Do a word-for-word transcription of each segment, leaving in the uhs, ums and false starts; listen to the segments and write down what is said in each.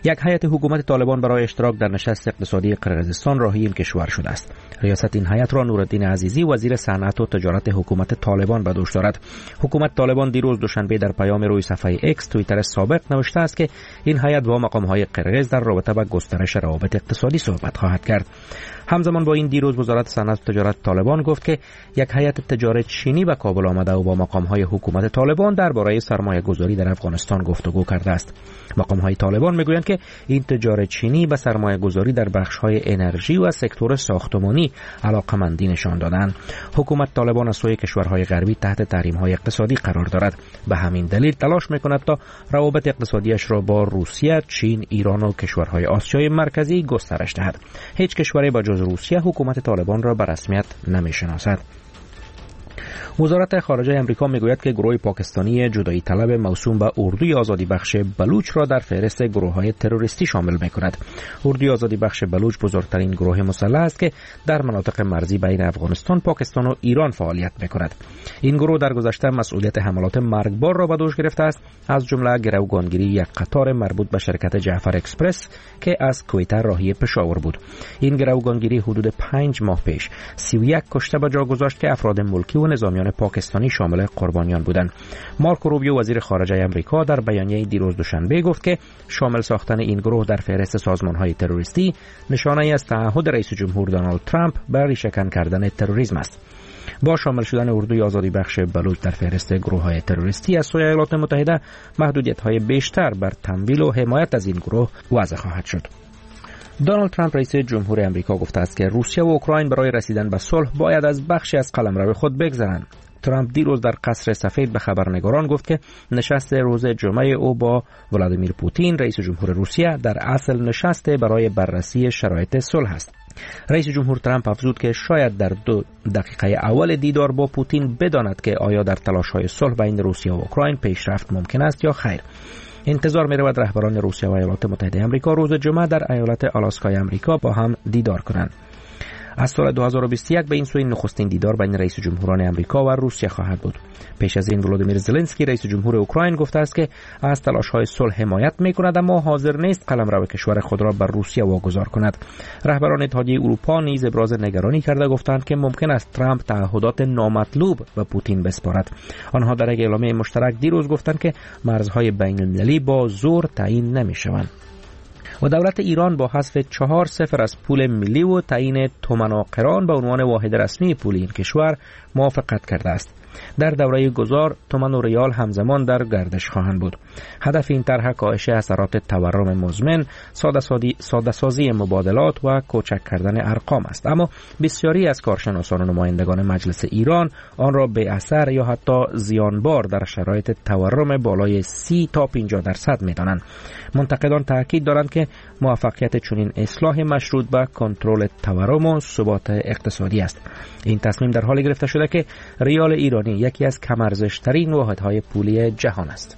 یک هیئت حکومت طالبان برای اشتراک در نشست اقتصادی قرقیزستان راهی این کشور شده است. ریاست این هیئت را نورالدین عزیزی وزیر صنعت و تجارت حکومت طالبان به دوش دارد. حکومت طالبان دیروز دوشنبه در پیام روی صفحه ایکس توییتر سابق نوشته است که این هیئت با مقام‌های قرقیز در رابطه با گسترش روابط اقتصادی صحبت خواهد کرد. همزمان با این دیروز وزارت صنعت و تجارت طالبان گفت که یک هیئت تجاری چینی به کابل آمده و با مقام‌های حکومت طالبان درباره سرمایه‌گذاری در افغانستان گفتگو کرده است. مقام‌های طالبان میگویند که این تجار چینی به سرمایه‌گذاری در بخش‌های انرژی و سکتور ساختمانی علاقه‌مندی نشان دادند. حکومت طالبان از سوی کشورهای غربی تحت تحریم‌های اقتصادی قرار دارد. به همین دلیل تلاش می‌کند تا روابط اقتصادیش را با روسیه، چین، ایران و کشورهای آسیای مرکزی گسترش دهد. هیچ کشوری با جز روسیه حکومت طالبان را به رسمیت نمی‌شناسد. وزارت خارجه امریکا میگوید که گروه پاکستانی جدایی طلب موسوم به اردوی آزادی بخش بلوچ را در فهرست گروه‌های تروریستی شامل می‌کند. اردوی آزادی بخش بلوچ بزرگترین گروه مسلح است که در مناطق مرزی بین افغانستان، پاکستان و ایران فعالیت می‌کند. این گروه در گذشته مسئولیت حملات مرگبار را به دوش گرفته است، از جمله گروگانگیری یک قطار مربوط به شرکت جعفر اکسپرس که از کویت راهی پشاور بود. این گروگانگیری حدود پنج ماه پیش سی و یک کشته به جا گذاشت که افراد ملکی و نظامیان پاکستانی شامل قربانیان بودند. مارکو روبیو وزیر خارجه آمریکا در بیانیه دیروز دوشنبه گفت که شامل ساختن این گروه در فهرست سازمان‌های تروریستی نشانه‌ای از تعهد رئیس جمهور دونالد ترامپ بر ریشه‌کن کردن تروریسم است. با شامل شدن اردوی آزادی بخش بلوچ در فهرست گروه‌های تروریستی از سوی ایالات متحده، محدودیت‌های بیشتر بر تمویل و حمایت از این گروه وضع خواهد شد. دونالد ترامپ رئیس جمهور آمریکا گفته است که روسیه و اوکراین برای رسیدن به صلح باید از بخشی از قلمرو خود بگذرند. ترامپ دیروز در قصر سفید به خبرنگاران گفت که نشست روز جمعه او با ولادیمیر پوتین رئیس جمهور روسیه در اصل نشست برای بررسی شرایط صلح است. رئیس جمهور ترامپ افزود که شاید در دو دقیقه اول دیدار با پوتین بداند که آیا در تلاش‌های صلح بین روسیه و اوکراین پیشرفت ممکن است یا خیر. انتظار می رود رهبران روسیه و ایالات متحده آمریکا روز جمعه در ایالت آلاسکای آمریکا با هم دیدار کنند. از سال دو هزار و بیست و یک به این سو نخستین دیدار بین رئیس جمهوران آمریکا و روسیه خواهد بود. پیش از این ولادیمیر زلنسکی رئیس جمهور اوکراین گفته است که از تلاش‌های صلح حمایت می‌کند، اما حاضر نیست قلمرو کشور خود را بر روسیه واگذار کند. رهبران اتحادیه اروپا نیز ابراز نگرانی کرده گفتند که ممکن است ترامپ تعهدات نامطلوب به پوتین بسپارد. آنها در یک اعلامیه مشترک دیروز گفتند که مرزهای بین‌المللی با زور تعیین نمی‌شوند. و دولت ایران با حذف چهار صفر از پول ملی و تعیین تومان و قران به عنوان واحد رسمی پول این کشور موافقت کرده است. در دوره گذار تومان و ریال همزمان در گردش خواهند بود. هدف این طرح کاهش اثرات تورم مزمن، ساده سازی مبادلات و کوچک کردن ارقام است، اما بسیاری از کارشناسان و نمایندگان مجلس ایران آن را به اثر یا حتی زیانبار در شرایط تورم بالای سی تا پنجاه درصد می‌دانند. منتقدان تاکید دارند که موفقیت چنین اصلاح مشروط به کنترل تورم و ثبات اقتصادی است. این تصمیم در حالی گرفته شده که ریال ایرانی یکی از کم ارزش‌ترین واحدهای پولی جهان است.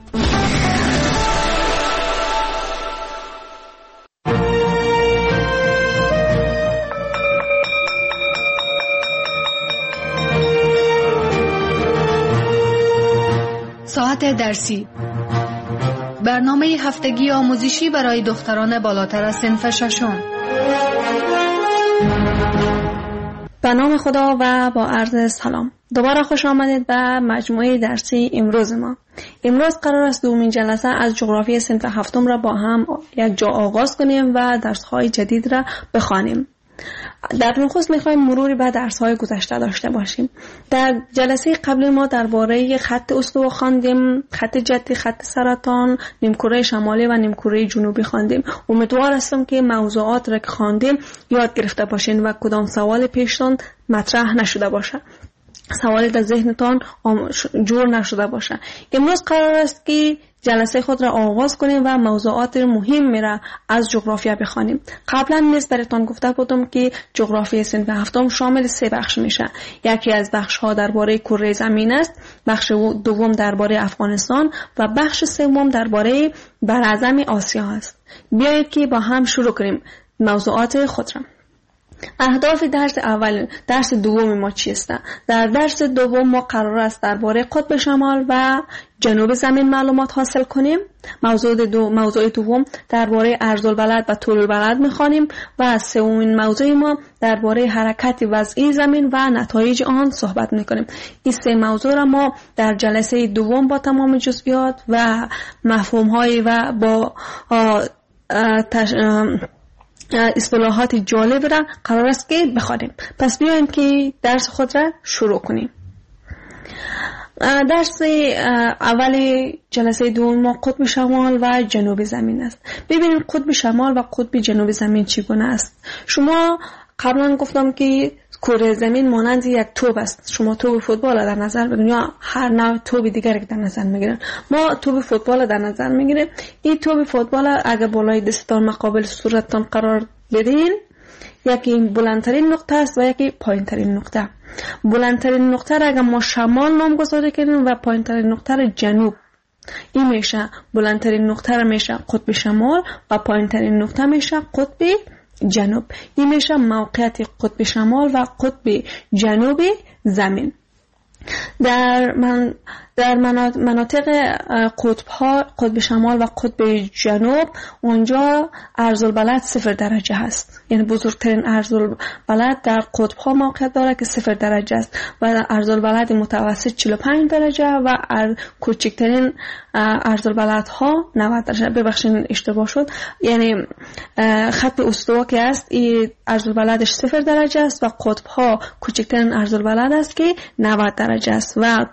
ساعت درسی، برنامه هفتگی آموزشی برای دختران بالاتر از صنف ششم. به نام خدا و با عرض سلام. دوباره خوش آمدید به مجموعه درسی امروز ما. امروز قرار است دومین جلسه از جغرافی صنف هفتم را با هم یک جا آغاز کنیم و درس‌های جدید را بخوانیم. در نخست می‌خوایم مروری به درس‌های گذشته داشته باشیم. در جلسه قبل ما درباره خط استوا خواندیم، خط جدی، خط سرطان، نیمکره شمالی و نیمکره جنوبی خواندیم. امیدوار هستم که موضوعات را که خواندیم یاد گرفته باشین و کدام سوال پیشتان مطرح نشده باشه، سوالی در ذهنتان جور نشده باشه. امروز قرار است که جلسه خود را آغاز کنیم و موضوعات مهم را از جغرافیا بخوانیم. قبلا نیز براتون گفته بودم که جغرافی صنف هفتم شامل سه بخش میشه. یکی از بخش ها درباره کره زمین است، بخش دوم درباره افغانستان و بخش سوم درباره براعظم آسیا است. بیایید که با هم شروع کنیم موضوعات خود را. اهداف درس اول درس دوم ما چیست؟ در درس دوم ما قرار است درباره قطب شمال و جنوب زمین معلومات حاصل کنیم. موضوع دو موضوع دوم درباره عرض البلد و طول البلد می‌خوانیم و سومین موضوع ما درباره حرکت وضعی زمین و نتایج آن صحبت می‌کنیم. این سه موضوع را ما در جلسه دوم با تمام جزئیات و مفاهیم‌های و با تش... اصطلاحات جالب را قرار است که بخوانیم. پس بیایم که درس خود را شروع کنیم. درس اول جلسه دوم ما قطب شمال و جنوب زمین است. ببینید قطب شمال و قطب جنوب زمین چگونه است. شما قبلا گفتم که کره زمین مانند یک توپ است. شما توپ فوتبال در نظر بگیرید یا هر نوع توپ دیگری که در نظر میگیرن. ما توپ فوتبال در نظر میگیریم. این توپ فوتبال اگر بالای دستتان مقابل صورتتان قرار بدین، یکی بلندترین نقطه است و یکی پایینترین نقطه. بلندترین نقطه را اگر ما شمال نامگذاری کنیم و پایینترین نقطه را جنوب، این میشه بلندترین نقطه را میشه قطب شمال و پایینترین نقطه میشه قطب جنوب. این میشه موقعیت قطب شمال و قطب جنوب زمین. در من در مناطق قطب ها، قطب شمال و قطب جنوب، اونجا عرض البلد صفر درجه هست. یعنی بزرگترین عرض البلد در قطب ها موقعیت داره که صفر درجه است و عرض البلد متوسط چهل و پنج درجه و کوچکترین عرض البلد ها نود درجه. ببخشید اشتباه شد. یعنی خط استوا که است این عرض البلدش صفر درجه است و قطب ها کوچکترین عرض البلد است که نود درجه است و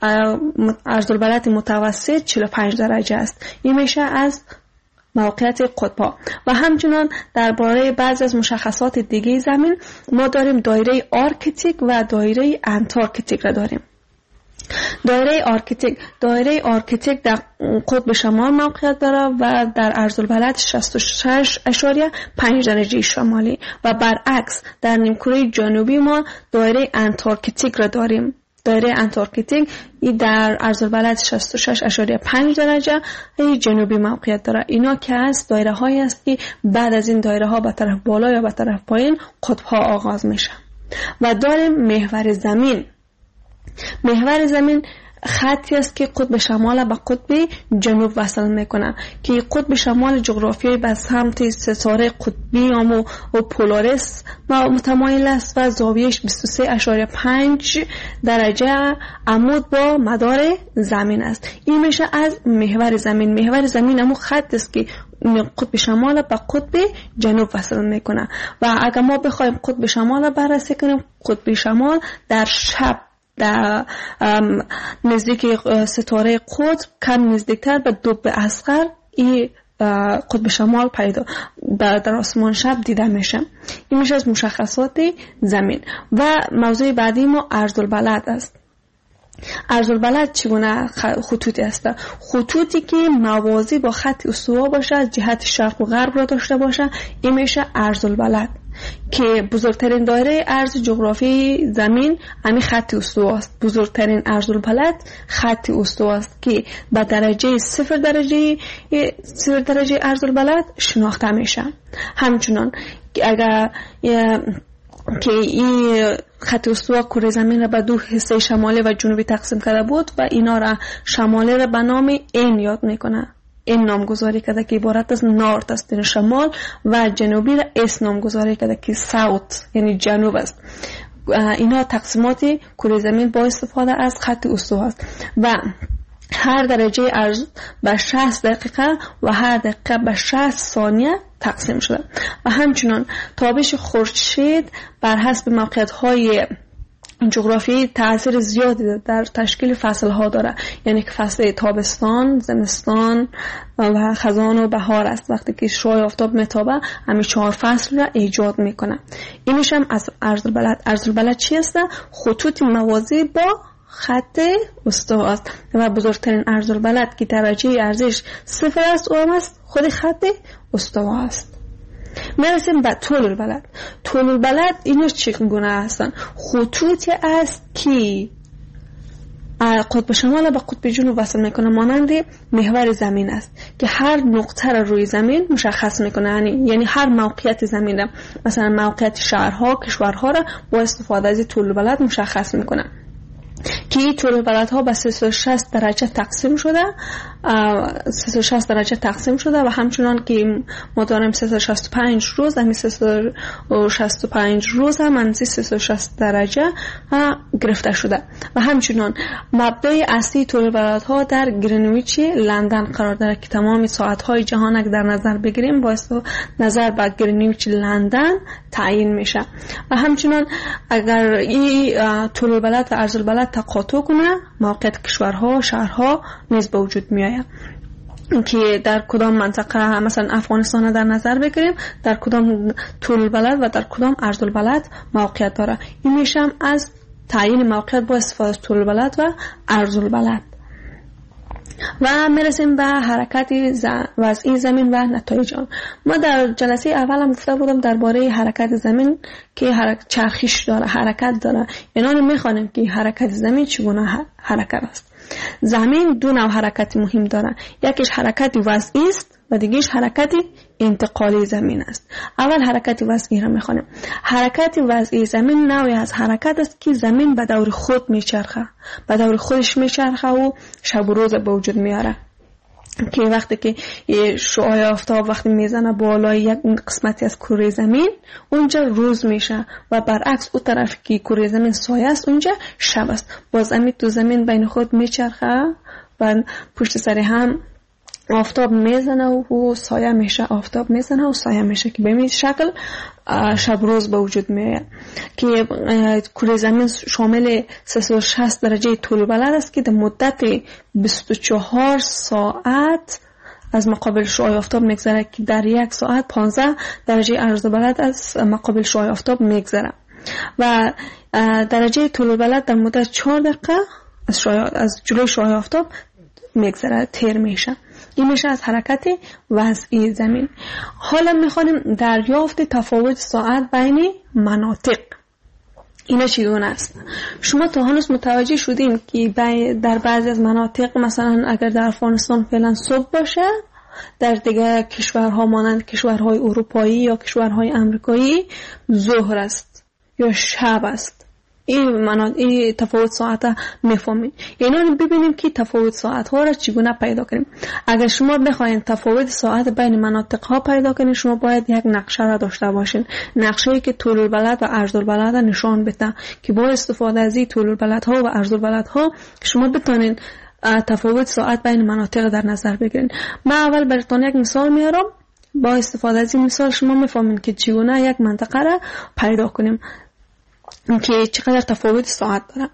عرض البلد متوسط چهل و پنج درجه است. این میشه از موقعیت قطب‌ها. و همچنان درباره بعضی از مشخصات دیگه زمین ما داریم دایره آرکتیک و دایره انتارکتیک را داریم. دایره آرکتیک دایره آرکتیک در قطب شمال موقعیت داره و در عرض البلد شصت و شش و پنج درجه شمالی و برعکس در نیمکره جنوبی ما دایره انتارکتیک را داریم. دایره انتارکتیک در عرض البلد شصت و شش و پنج درجه جنوبی موقعیت داره. اینا که از دایره هایی است که بعد از این دایره ها به طرف بالا یا به طرف پایین قطب ها آغاز میشه. و داریم محور زمین. محور زمین خطی است که قطب شمال و قطب جنوب وصل میکنه که قطب شمال جغرافیایی به سمت ستاره قطبی یا پولاریس متمایل است و زاویهش بیست و سه و پنج درجه عمود با مدار زمین است. این میشه از محور زمین. محور زمین همون خط است که قطب شمال و قطب جنوب وصل میکنه و اگر ما بخوایم قطب شمال رو بررسی کنیم، قطب شمال در شب در نزدیک ستاره قطب کم نزدیکتر به دوب اصغر این قطب شمال پیدا در آسمان شب دیده میشه. این میشه از مشخصات زمین. و موضوع بعدی ما عرض البلد است. عرض البلد چگونه خطوطی است؟ خطوطی که موازی با خط استوا باشه، از جهت شرق و غرب را داشته باشه، این میشه عرض البلد که بزرگترین دایره عرض جغرافی زمین همین خط استوا است. بزرگترین عرض البلد خط استوا است که به درجه صفر درجه صفر درجه عرض البلد شناخته میشه. همچنان اگر که این خط استوا کره زمین را به دو حصه شمالی و جنوبی تقسیم کرده بود و اینا را شمالی را به نام این یاد میکنه. این نامگذاری کرده که عبارت از نورت است یعنی شمال و جنوبی را اس نامگذاری کرده که ساوت یعنی جنوب است. اینا تقسیمات کره زمین با استفاده از خط استوا است و هر درجه عرض به شصت دقیقه و هر دقیقه به شصت ثانیه تقسیم شده. و همچنان تابش خورشید بر حسب موقعیت‌های جغرافیایی تأثیر زیادی در تشکیل فصل‌ها داره. یعنی که فصل تابستان، زمستان و خزان و بهار است. وقتی که شعاع آفتاب میتابه همین چهار فصل را ایجاد میکنه. این میشه از عرض البلد. عرض البلد چی است؟ خطوط موازی با خط استوا است و بزرگترین عرض البلد که درجه ارزش صفر است اون است خود خط استوا است. میرسیم به طول البلد. طول البلد اینا چگونه هستن؟ خطوطی است که قطب شمال به قطب جنوب وصل میکنه، مانند محور زمین است که هر نقطه را روی زمین مشخص میکنه. یعنی یعنی هر موقعیت زمین را، مثلا موقعیت شهرها، کشورها را با استفاده از طول بلد مشخص میکنه که این طول بلدها به سیصد و شصت درجه تقسیم شده سیصد و شصت درجه تقسیم شده و همچنان که ما داریم سیصد و شصت و پنج روز، همین سیصد و شصت و پنج روز هم از سیصد و شصت درجه گرفته شده و همچنان مبدای اصلی طول بلدها در گرینویچ لندن قرار داره که تمام ساعتهای جهان اگر در نظر بگیریم با نظر به گرینویچ لندن تعیین میشه و همچنان اگر این طول بلد و عرض البلد تقاطع کنه موقعیت کشورها، شهرها نیز به وجود می آید که در کدام منطقه، مثلا افغانستان در نظر بگیریم در کدام طول البلد و در کدام عرض البلد موقعیت داره. این میشه از تعیین موقعیت با استفاده از طول البلد و عرض البلد. و میرسیم به حرکت وضعی زمین و نتایج آن. ما در جلسه اول هم گفته بودم درباره حرکت زمین که حرکت چرخش داره، حرکت داره. اینان میخوانیم که حرکت زمین چگونه حرکت است. زمین دو نوع حرکت مهم داره، یکیش حرکت وضعی است و دیگهش حرکت انتقالی زمین است. اول حرکت وضعی را میخوانیم. حرکت وضعی زمین نوعی از حرکت است که زمین به دور خود میچرخه، به دور خودش میچرخه و شب و روز به وجود میاره که وقتی که شعاع آفتاب وقتی میزنه بالای یک قسمتی از کره زمین اونجا روز میشه و برعکس اون طرف که کره زمین سایه است اونجا شب است. باز همین تو زمین بین خود میچرخه و پشت سر هم آفتاب میزنه و سایه میشه، آفتاب میزنه و سایه میشه که به این شکل شب روز به وجود میاد که کره زمین شامل سیصد و شصت درجه طول بلد است که در مدت بیست و چهار ساعت از مقابل شعاع آفتاب میگذره که در یک ساعت پانزده درجه عرض بلد از مقابل شعاع آفتاب میگذره و درجه طول بلد در مدت چهار دقیقه از از جلوی شعاع آفتاب میگذره، تیر میشه. این میشه از حرکت وضعی زمین. حالا میخوانیم دریافت تفاوت ساعت بین مناطق. اینا چگونه است؟ شما تا هنوز متوجه شدین که در بعضی از مناطق، مثلا اگر در افغانستان فعلا صبح باشه، در دیگه کشورها مانند کشورهای اروپایی یا کشورهای امریکایی ظهر است یا شب است. این مناطق این تفاوت ساعت میفهمید. اینا ببینیم که تفاوت ساعت ها را چگونه پیدا کنیم. اگر شما بخواید تفاوت ساعت بین مناطق ها پیدا کنید، شما باید یک نقشه را داشته باشین، نقشه‌ای که طول البلد و عرض البلد نشان بده که با استفاده از این طول البلد ها و عرض البلد ها شما بتونید تفاوت ساعت بین مناطق در نظر بگیرین. من اول براتون یک مثال میارم، با استفاده از این مثال شما میفهمید که چگونه یک منطقه را پیدا کنیم که چقدر تفاوت ساعت داره.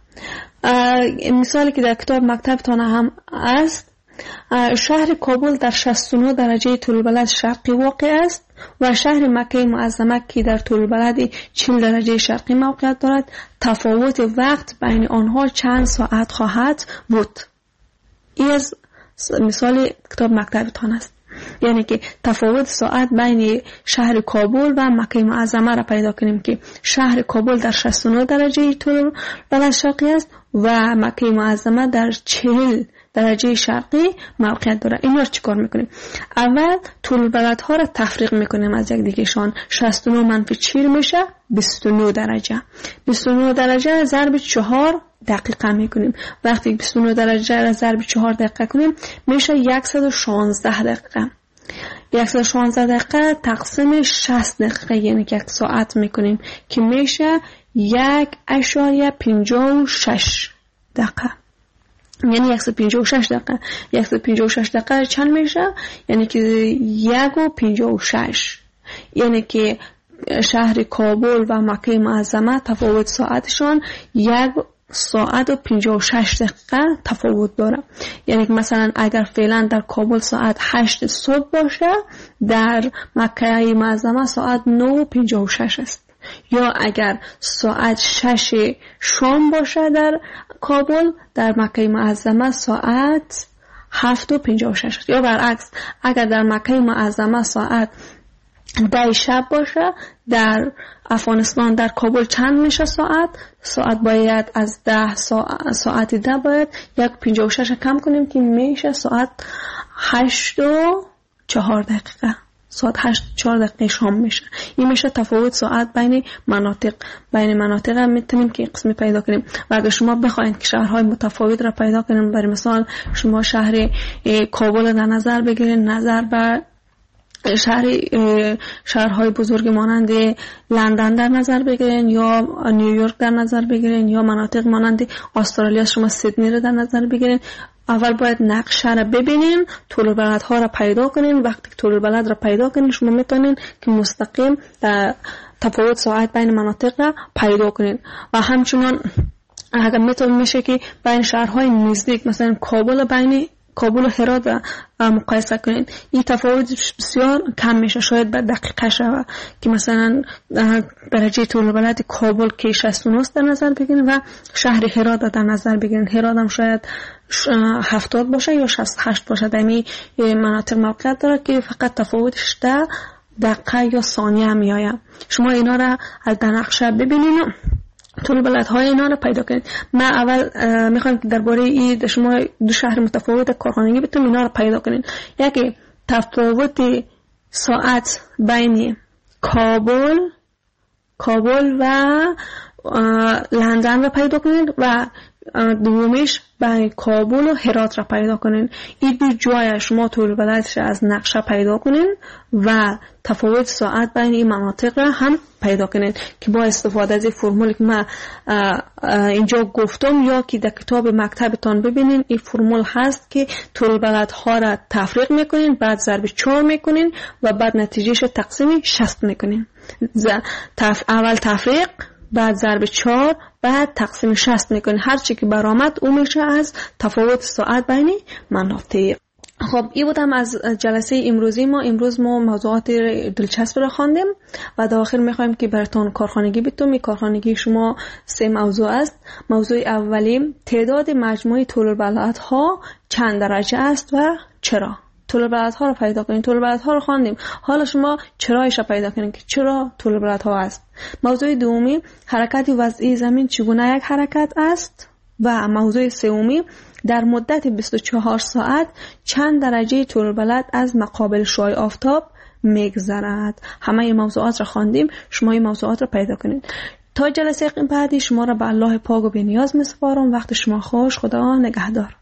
مثالی که در کتاب مکتبتان هم است، شهر کابل در شصت و نه درجه طول بلد شرقی واقع است و شهر مکه معظمه که در طول بلد چهل درجه شرقی موقعیت دارد. تفاوت وقت بین آنها چند ساعت خواهد بود. این از مثال کتاب مکتبتان است. یعنی که تفاوت ساعت بین شهر کابل و مکه معظمه را پیدا کنیم که شهر کابل در شصت و نه درجه طول بلد شرقی است و مکه معظمه در چهل درجه شرقی موقعیت داره. این رو چیکار میکنیم؟ اول طول بلدها را تفریق میکنیم از یک دیگه شان. شصت و نه منفی چهل میشه بیست و نه درجه. بیست و نه درجه ضرب چهار دقیقه میکنیم. وقتی بیست و نه درجه را ضرب چهار دقیقه کنیم میشه صد و شانزده دقیقه. صد و شانزده دقیقه تقسیم شصت دقیقه یعنی که یک ساعت میکنیم که میشه یک اشاریه پنجاه و شش دقیقه. یعنی صد و پنجاه و شش دقیقه. صد و پنجاه و شش دقیقه چند میشه؟ یعنی که یک و پنجاه و شش. یعنی که شهر کابل و مکه معظمه تفاوت ساعتشان یک ساعت و پنجاه و شش دقیقه تفاوت داره. یعنی مثلا اگر فعلا در کابل ساعت هشت صبح باشه، در مکه معظمه ساعت نه و پنجاه و شش است. یا اگر ساعت شش شام باشه در کابل، در مکه معظمه ساعت هفت و پنجاه و شش است. یا برعکس اگر در مکه معظمه ساعت ده شب باشه. در افغانستان در کابل چند میشه ساعت؟ ساعت باید از ده ساعت ساعت ده باید یک پنجاه و شش کم کنیم که میشه ساعت هشت و چهار دقیقه. ساعت هشت چهار دقیقه شام میشه. این میشه تفاوت ساعت بین مناطق. بین مناطق هم میتونیم که قسمی پیدا کنیم. و اگر شما بخواید که شهرهای متفاوت را پیدا کنیم، برای مثال شما شهر کابل در نظر بگیرید، نظر بر شهر شهرهای بزرگ مانند لندن در نظر بگیرین یا نیویورک در نظر بگیرین یا مناطق مانند استرالیا شما سیدنی رو در نظر بگیرین. اول باید نقشه را ببینین، طول البلد ها را پیدا کنین. وقتی که طول البلد را پیدا کنین شما میتونین که مستقیم تفاوت ساعت بین مناطق را پیدا کنین. و همچنان اگر میتون میشه که بین شهرهای نزدیک مثلا کابل بین کابل و هرات مقایسه کنین، این تفاوت بسیار کم میشه. شاید به دقیقه شوه که مثلا درجه طول البلد کابل که شصت و نه در نظر بگیرین و شهر هرات در نظر بگیرین. هرات هم شاید هفتاد باشه یا شصت و هشت باشه. در این مناطق موقعیت داره که فقط تفاوتش در دقیقه یا ثانیه میآید. شما اینا را از در نقشه ببینین، طول البلدهای اینا رو پیدا کنید. من اول میخوام که درباره این شما دو شهر متفاوت کارخانگی بتونید اینا رو پیدا کنید. یکی تفاوت ساعت بین کابل کابل و لندن رو پیدا کنید و دومیش بین کابل و هرات را پیدا کنین. این دو جای شما طول البلدش از نقشه پیدا کنین و تفاوت ساعت بین این مناطق را هم پیدا کنین که با استفاده از فرمولی که من اینجا گفتم یا که در کتاب مکتبتان ببینین، این فرمول هست که طول البلدها را تفریق میکنین، بعد ضرب چهار میکنین و بعد نتیجهش تقسیم شصت میکنین. اول تفریق، بعد ضرب چهار، بعد تقسیم شصت میکنین. هر چی که برآمد اون میشه از تفاوت ساعت بین مناطق. خب این بودم از جلسه امروزی ما. امروز ما موضوعات دلچسب را خواندیم و در آخر میخوایم که براتون کارخانگی بتونم. این کارخانگی شما سه موضوع است. موضوع اولی تعداد مجموعی طول البلدها چند درجه است و چرا. طول البلدها رو پیدا کنین. طول البلدها رو خواندیم، حالا شما چرایش رو پیدا کنین که چرا طول البلدها است. موضوع دومی حرکت وضعی زمین چگونه یک حرکت است. و موضوع سومی در مدت بیست و چهار ساعت چند درجه طول البلد از مقابل شعاع آفتاب میگذرد. همه این موضوعات را خواندیم، شما این موضوعات را پیدا کنین. تا جلسه بعدی شما را به الله پاک و بی‌نیاز میسپارم. وقت شما خوش. خدا نگهدار.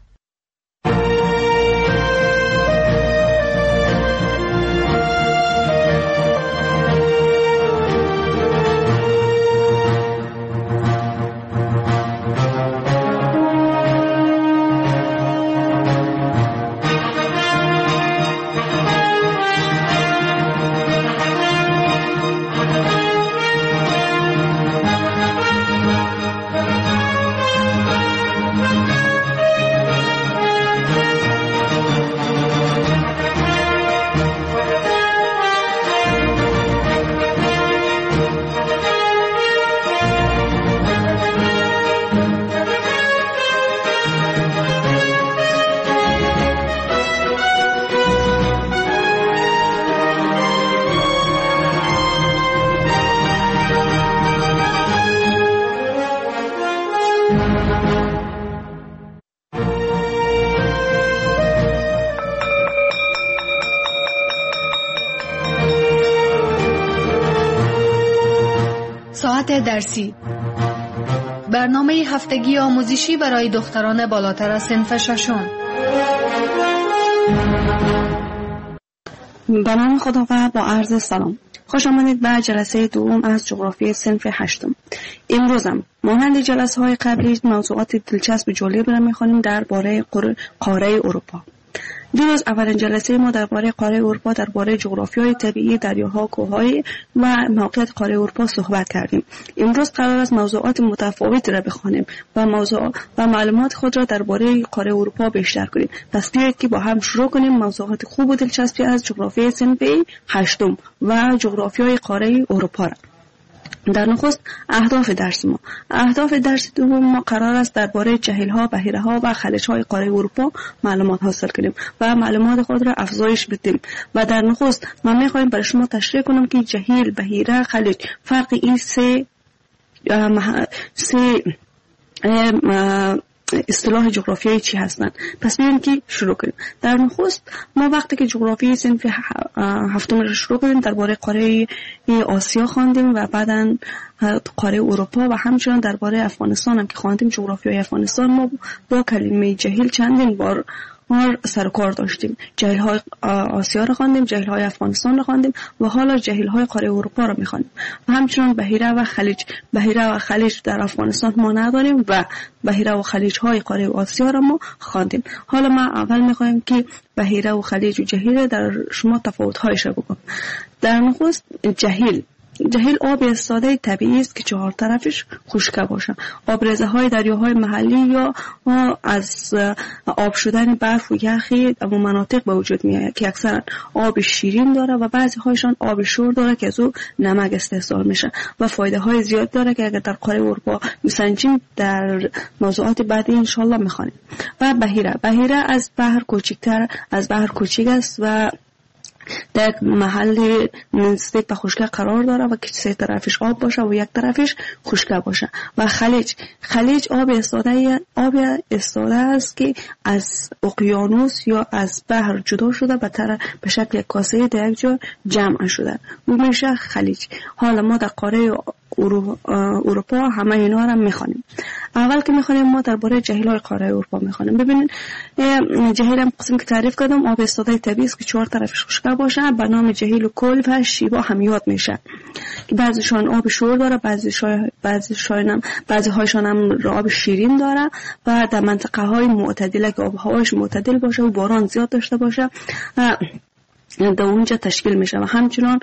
ساعت درسی، برنامه هفتگی آموزشی برای دختران بالاتر از صنف ششم. به نام خدا و با عرض سلام. خوش آمدید به جلسه دوم از جغرافی صنف هشتم. امروزم مانند جلسه های قبلی موضوعات دلچسب جالب را می‌خوانیم درباره قاره اروپا. دیروز اولین جلسه ما درباره قاره اروپا، درباره جغرافیای طبیعی دریاها، کوههای و موقعیت قاره اروپا صحبت کردیم. امروز قرار است موضوعات متفاوتی را بخوانیم و موضوع و معلومات خود را درباره قاره اروپا بیشتر کنیم. پس بیایید که با هم شروع کنیم موضوعات خوب و دلچسبی از جغرافیای صنف هشتم و جغرافیای قاره اروپا را. در نخست اهداف درس ما اهداف درس دوم ما قرار است درباره جهیل‌ها، بحیره‌ها و خلیج‌های قاره اروپا معلومات حاصل کنیم و معلومات خود را افزایش بدیم. و در نخست ما می‌خوایم برای شما تشریح کنم که جهیل، بحیره، خلیج فرق این سه سه اصطلاح جغرافیایی چی هستند. پس بیایم که شروع کنیم. در نخست ما وقتی که جغرافیای صنف هفتم رو شروع کردیم درباره قاره آسیا خواندیم و بعداً قاره اروپا و همچنان درباره افغانستان هم که خواندیم. جغرافیای افغانستان ما با کلمه جهیل چندین بار ما سر کار داشتیم. جهیل های آسیا رو خواندیم، جهیل های افغانستان رو خواندیم و حالا جهیل های قاره اروپا رو میخوانیم. و همچنان بحیره و خلیج. بحیره و خلیج در افغانستان ما نداریم و بحیره و خلیج های قاره آسیا رو ما خواندیم. حالا ما اول میخوایم که بحیره و خلیج و جهیل در شما تفاوت هایش رو بگم. در نخست جهیل جهیل آب ایستاده طبیعی است که چهار طرفش خشک باشه. آبریزه های دریاهای محلی یا از آب شدن برف و یخی در مناطق به وجود میاد که اکثرا آب شیرین داره و بعضی هایشان آب شور داره که از او نمک استحصال میشه و فایده های زیاد داره که اگر در قاره اروپا میسنجیم در موضوعات بعدی انشالله میخوانیم. و بحیره بحیره از بحر کوچکتر از بحر کوچک است و در محل نزدیک به خشکی قرار داره و که سه طرفش آب باشه و یک طرفش خشکی باشه. و خلیج خلیج آب ایستاده آب ایستاده است که از اقیانوس یا از بحر جدا شده به طرف به شکل کاسه در یک جا جمع شده و میشه خلیج. حالا ما در قاره اروپا همه اینا رو میخوانیم. اول که میخوانیم ما درباره جهیل‌های قاره اروپا میخوانیم. ببینید جهیل هم قسم که تعریف کردم آب ایستاده طبیعی است که چهار طرفش خشک باشه. به نام جهیل و کل و شیوا هم یاد میشه که بعضیشان آب شور داره، بعضی شای بعضی شاینم بعضی هایشان هم آب شیرین داره و در منطقه های معتدله که آب هواش معتدل باشه و باران زیاد داشته باشه در اونجا تشکیل میشه. و همچنان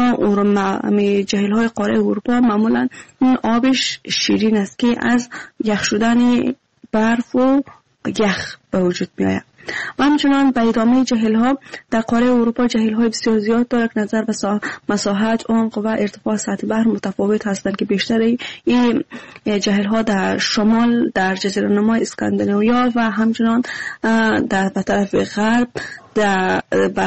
جهیل های قاره اروپا معمولا آبش شیرین است که از یخ شدن برف و یخ به وجود میآید. و همچنان به ادامه جهیل ها در قاره اروپا جهیل های بسیار زیاد دارد که نظر به مساحت، عمق و ارتفاع سطح بحر متفاوت هستند که بیشتر این جهیل ها در شمال در جزیره نما اسکاندیناویا و همچنان در به طرف غرب در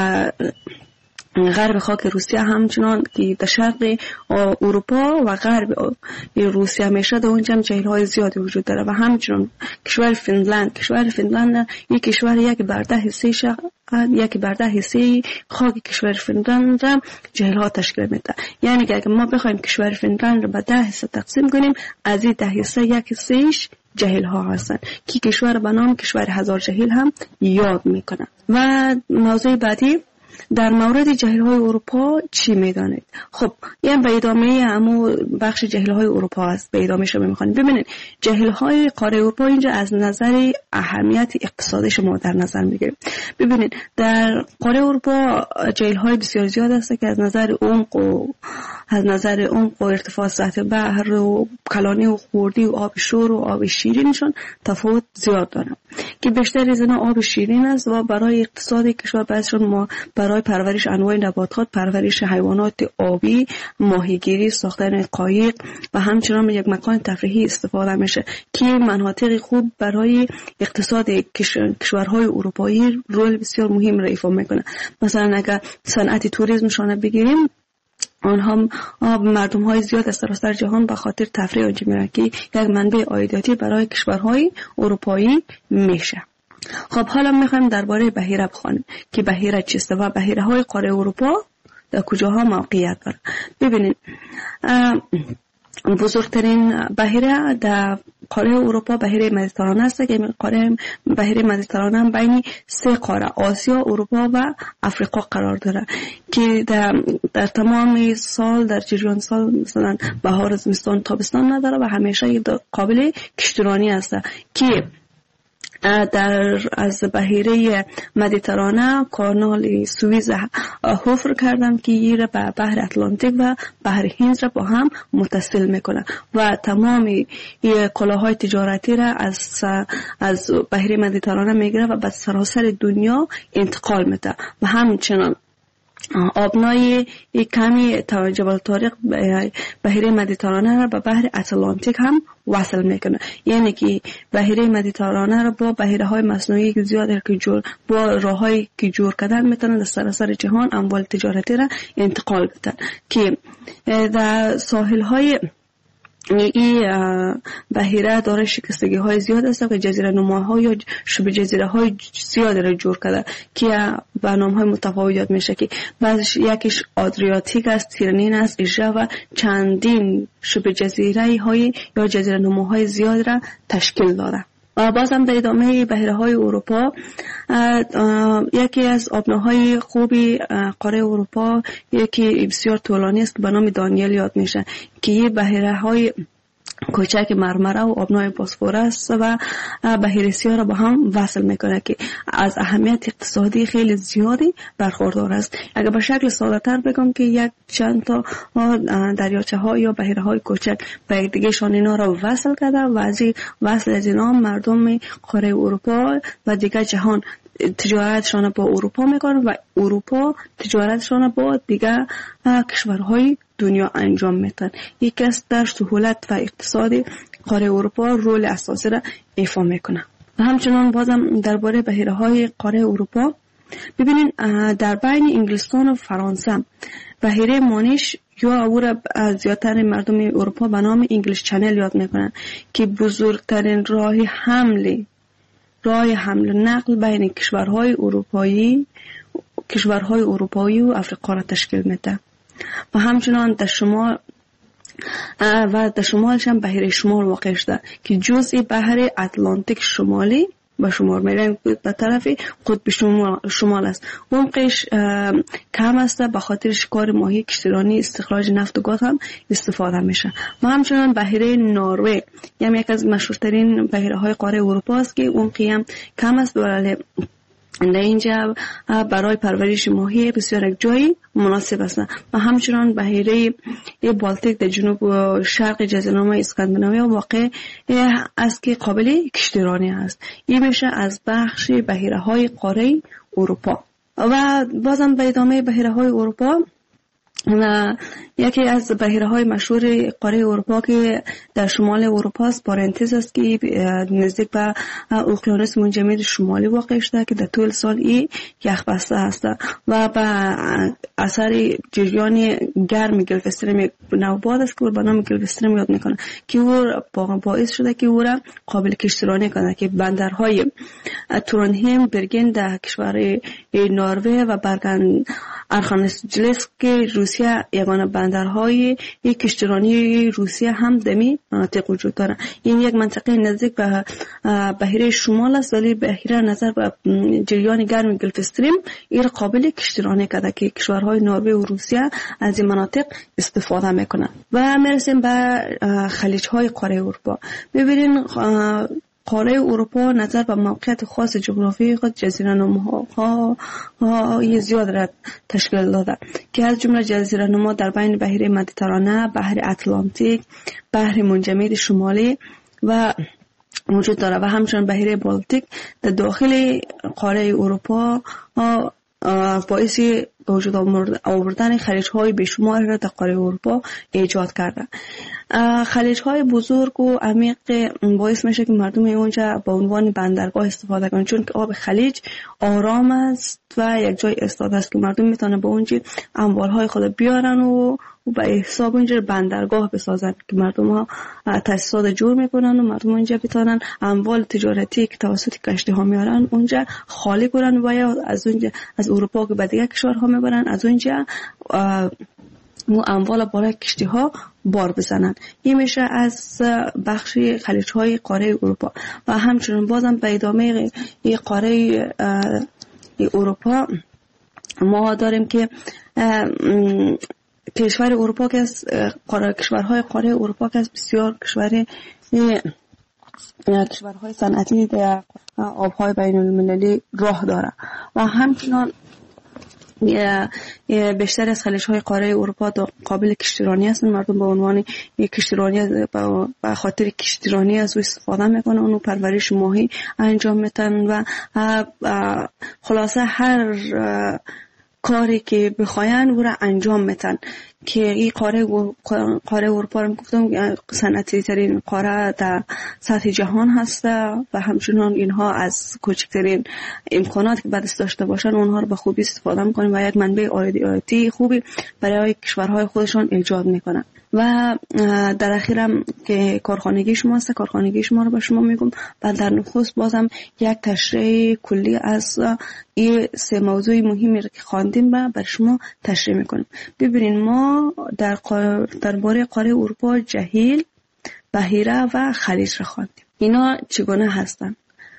غرب خاک روسیه همچنان که در شرق اروپا و غرب روسیه میشه در اونجا هم جهیل های زیادی وجود داره. و همچنان کشور فنلند کشور فنلند یک کشور یک بر ده حصه شه یکی بر ده حصه خاک کشور فنلند را جهیل ها تشکیل میده. یعنی که اگر ما بخوایم کشور فنلند را به ده حصه تقسیم کنیم از این ده حصه یک حصهش جهیل ها هستند که کشور به نام کشور هزار جهیل هم یاد میکنه. و موضوع بعدی در مورد جهیل های اروپا چی میدانید؟ خب این به ادامه همو بخش جهیل های اروپا است. به ادامه شما میخوانیم. ببینید جهیل های قاره اروپا اینجا از نظر اهمیت اقتصادی شما در نظر میگیریم. ببینید در قاره اروپا جهیل های بسیار زیاد است که از نظر عمق و از نظر عمق و ارتفاع سطح بحر و کلانی و خوردی و آب شور و آب شیرینشون تفاوت زیاد دارن که بیشتر از اینا آب شیرین است و برای اقتصاد کشور بعضشون ما برای پرورش انواع نباتات، پرورش حیوانات آبی، ماهیگیری، ساختن قایق و همچنان یک مکان تفریحی استفاده میشه که مناطق خوب برای اقتصاد کشورهای اروپایی رول بسیار مهم را ایفا میکنه. مثلا اگر صنعت توریسمشون بگیریم آنها مردم های زیاد از سراسر جهان به خاطر تفریح آنجا میرن که یک منبع عایداتی برای کشورهای اروپایی میشه. خب حالا میخوایم درباره بحیره بخوانیم که بحیره چیست و بحیره های قاره اروپا در کجاها موقعیت داره. ببینید بزرگترین بحیره در قاره اروپا بحیره مدیترانه است که قاره بحیره مدیترانه بین سه قاره آسیا، اروپا و افریقا قرار داره که در, در تمام سال در جریان سال مثلا بهار، زمستان، تابستان نداره و همیشه قابل کشتیرانی است که در از بحیره مدیترانه کانال سوئیز حفر کردم که این را به بحر اتلانتیک و بحر هند را با هم متصل میکنه و تمام کالاهای تجارتی را از از بحیره مدیترانه میگیره و به سراسر دنیا انتقال میده. و همچنان آبنای کمی جبل طارق بحیره مدیترانه را به بحر اتلانتیک هم وصل میکنه. یعنی که بحیره مدیترانه را با بحیره های مصنوعی که زیاد که جور با راههایی که جور کردن میتونن در سراسر جهان اموال تجارتی را انتقال بدن که در ساحل های این بحیره داره شکستگی های زیاد است که جزیره نماها یا شبه جزیره های زیاد را جور کرده که به نام های متفاوت یاد میشه که بعضش یکیش آدریاتیک است، تیرنین است، ایژه و چندین شبه جزیره های یا جزیره نماهای زیاد را تشکیل داده. باز هم در ادامه بحیره های اروپا یکی از آبناهای خوبی قاره اروپا یکی بسیار طولانی است که به نام دانیل یاد میشه که یه بحیره های کوچک مرمره و آبنای بوسفورس و بحیره سیاه را با هم وصل میکنه که از اهمیت اقتصادی خیلی زیادی برخوردار است. اگر به شکل ساده تر بگم که یک چند تا دریاچه ها یا بحیره های کوچک به دیگه شان اینا را وصل کرده و از وصل از اینا مردم قاره اروپا و دیگه جهان تجارتشان با اروپا میکنن و اروپا تجارتشان با دیگه کشورهای دنیا انجام میدن. یکی از در سهولت و اقتصادی قاره اروپا رول اساسی را ایفا میکنه. و همچنان بازم درباره بحیره های قاره اروپا ببینین در بین انگلستان و فرانسه بحیره مانیش یا او را زیادتر مردم اروپا به نام انگلیش چنل یاد میکنن که بزرگترین راه حمل راه حمل نقل بین کشورهای اروپایی کشورهای اروپایی و افریقا را تشکیل میده. و همچنان در شمال و در شمالش هم بحیره شمال واقع شده که جزئی بحر اتلانتیک شمالی به شمار میره به طرف قطب شمال, شمال است. عمقش کم است به خاطر شکار ماهی، کشتیرانی، استخراج نفت و گاز هم استفاده میشه. و همچنان بحیره نروژ یعنی یک از مشهورترین بحیره های قاره اروپا است که عمقی هم کم است ولی در اینجا برای پرورش ماهی بسیار یک جایی مناسب است. و همچنان بحیره بالتیک در جنوب و شرق جزیره اسکاندیناویا واقع است که قابل کشتیرانی است. این میشه از بخش بحیره های قاره اروپا. و بازم به ادامه بحیره های اروپا و یکی از بحیره های مشهور قاره اروپا که در شمال اروپا است پارنتز است که نزدیک به اقیانوس منجمد شمالی واقع شده که در طول سال این یخبسته است و به اثر جریان گرم گلف استریم نوباد است که او به نام گلف استریم یاد میکنه که او باعث شده که او را قابل کشتیرانی کنه که بندرهای تورنهیم، برگن در کشور نروژ و برگن ارخانجلسک که روسیه یگانه بندرهای یک کشتیرانی روسیه هم دمی مناطق وجود داره. این یک منطقه نزدیک به بحیره شمال است ولی بحیره نظر به جریان گرم گلف استریم این قابل کشتیرانی کرده که کشورهای نروژ و روسیه از این مناطق استفاده میکنن. و میرسیم به خلیج های قاره اروپا. ببینین قاره اروپا نظر به موقعیت خاص جغرافیایی خود جزیره نماها زیاد را تشکیل داده که از جمله جزیره نما در بین بحیره مدیترانه، بحر اتلانتیک، بحر منجمد شمالی و موجود داره و همچنین بحیره بالتیک در داخل قاره اروپا باعث به وجود آوردن خلیج‌های بیشمار را در قاره اروپا ایجاد کرده. خلیج‌های بزرگ و عمیق باعث میشه که مردم اونجا به عنوان بندرگاه استفاده کنند چون که آب خلیج آرام است و یک جای ایستاده است که مردم میتونن به اونجا اموالهای خود بیارن و و به حساب اونجا بندرگاه بسازن که مردم ها تاسیسات جور میکنن و مردم اونجا بتونن اموال تجارتی که توسط کشتی ها میارن اونجا خالی کنن و یا از اونجا از اروپا که به دیگه کشورها میبرن از اونجا و اموال بالای کشتی ها بار بزنن. این میشه از بخش خلیج های قاره اروپا. و همچنین بازم به ادامه قاره اروپا ما داریم که کشور اروپا که از کشورهای قاره اروپا که از بسیار کشور کشورهای صنعتی در آبهای بین المللی راه داره و همچنان بیشتر از خلیج‌های قاره اروپا قابل کشتیرانی هستند. مردم به عنوان یک کشتیرانی به خاطر کشتیرانی از او استفاده میکنن، اونو پرورش ماهی انجام میدن و خلاصه هر کاری که بخواین او را انجام میتن که این قاره قاره اروپا رو گفتم صنعتی ترین قاره در سطح جهان هست و همچنان اینها از کوچکترین امکانات که بعدش داشته باشن اونها رو به خوبی استفاده میکنن و یک منبع عایداتی خوبی برای کشورهای خودشان ایجاد میکنن. و در اخیرم که کارخانگی شما هست، کارخانگی شما رو به شما میگم. بعد در نخست بازم یک تشریح کلی از این سه موضوع مهمی رو که خواندیم و بر شما تشریح میکنیم. ببینید ما در درباره قاره اروپا جهیل، بحیره و خلیج رو خواندیم. اینا چگونه هستن؟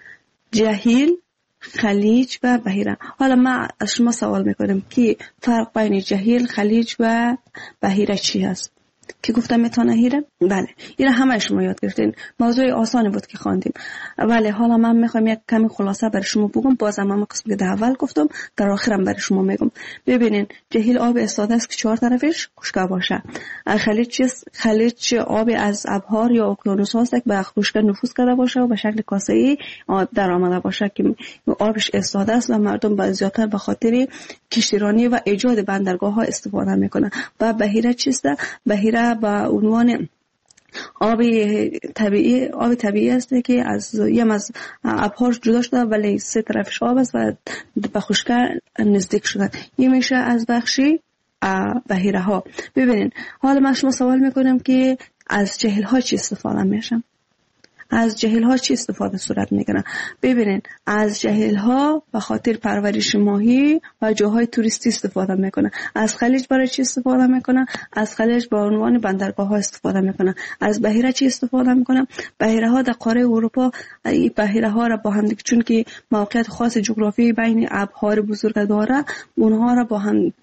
جهیل، خلیج و بحیره. حالا ما از شما سوال میکنم که فرق بین جهیل، خلیج و بحیره چی هست؟ که گفتم متانهیره؟ بله، این همه شما یاد گرفتین. موضوع آسانی بود که خواندیم. ولی حالا من میخوام یک کمی خلاصه برای شما بگم. بازم من قسمی که در اول گفتم در آخرم برای شما میگم. ببینین جهیل آب استاده است که چهار طرفش خشک باشه. خلیج چیست؟ خلیج آب از ابحار یا اقیانوس هاست که به خشک نفوذ کرده باشه و به شکل کاسه‌ای آب در آمده باشه که آبش استاده است و مردم با زیادتر به خاطر کشتیرانی و ایجاد بندرگاه ها استفاده میکنن. و بحیره چیست؟ بحیره با عنوان آب طبیعی آب طبیعی است که از یم از ابحار جدا شده ولی سه طرفش آب است و به خشکی نزدیک شده. این میشه از بخشی بحیره ها. ببینین حالا من شما سوال میکنم که از جهیل ها چی استفاده میشن؟ از جهیل ها چی استفاده صورت میکنه؟ ببینین از جهیل ها به خاطر پرورش ماهی و جاهای توریستی استفاده میکنه. از خلیج برای چی استفاده میکنه؟ از خلیج به عنوان بندرگاه ها استفاده میکنه. از بحیره چی استفاده میکنه؟ بحیره ها در قاره اروپا این بحیره ها را با هم دیگه چون که موقعیت خاص جغرافیایی بین ابحار بزرگ داره اونها را با هم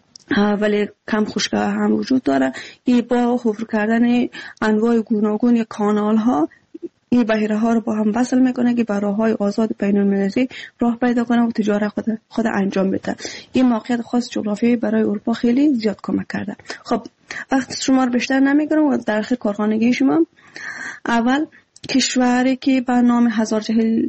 ولی کم خشکی هم وجود داره. این با حفر کردن انواع گوناگون کانال ها این بحیره ها رو با هم وصل میکنه که به راههای آزاد بین المللی راه پیدا کنه و تجارت خود خود انجام بده. این موقعیت خاص جغرافیایی برای اروپا خیلی زیاد کمک کرده. خب وقت شما رو بیشتر نمیگیرم و در اخیر کارخانگی شما. اول کشوری که به نام هزار جهیل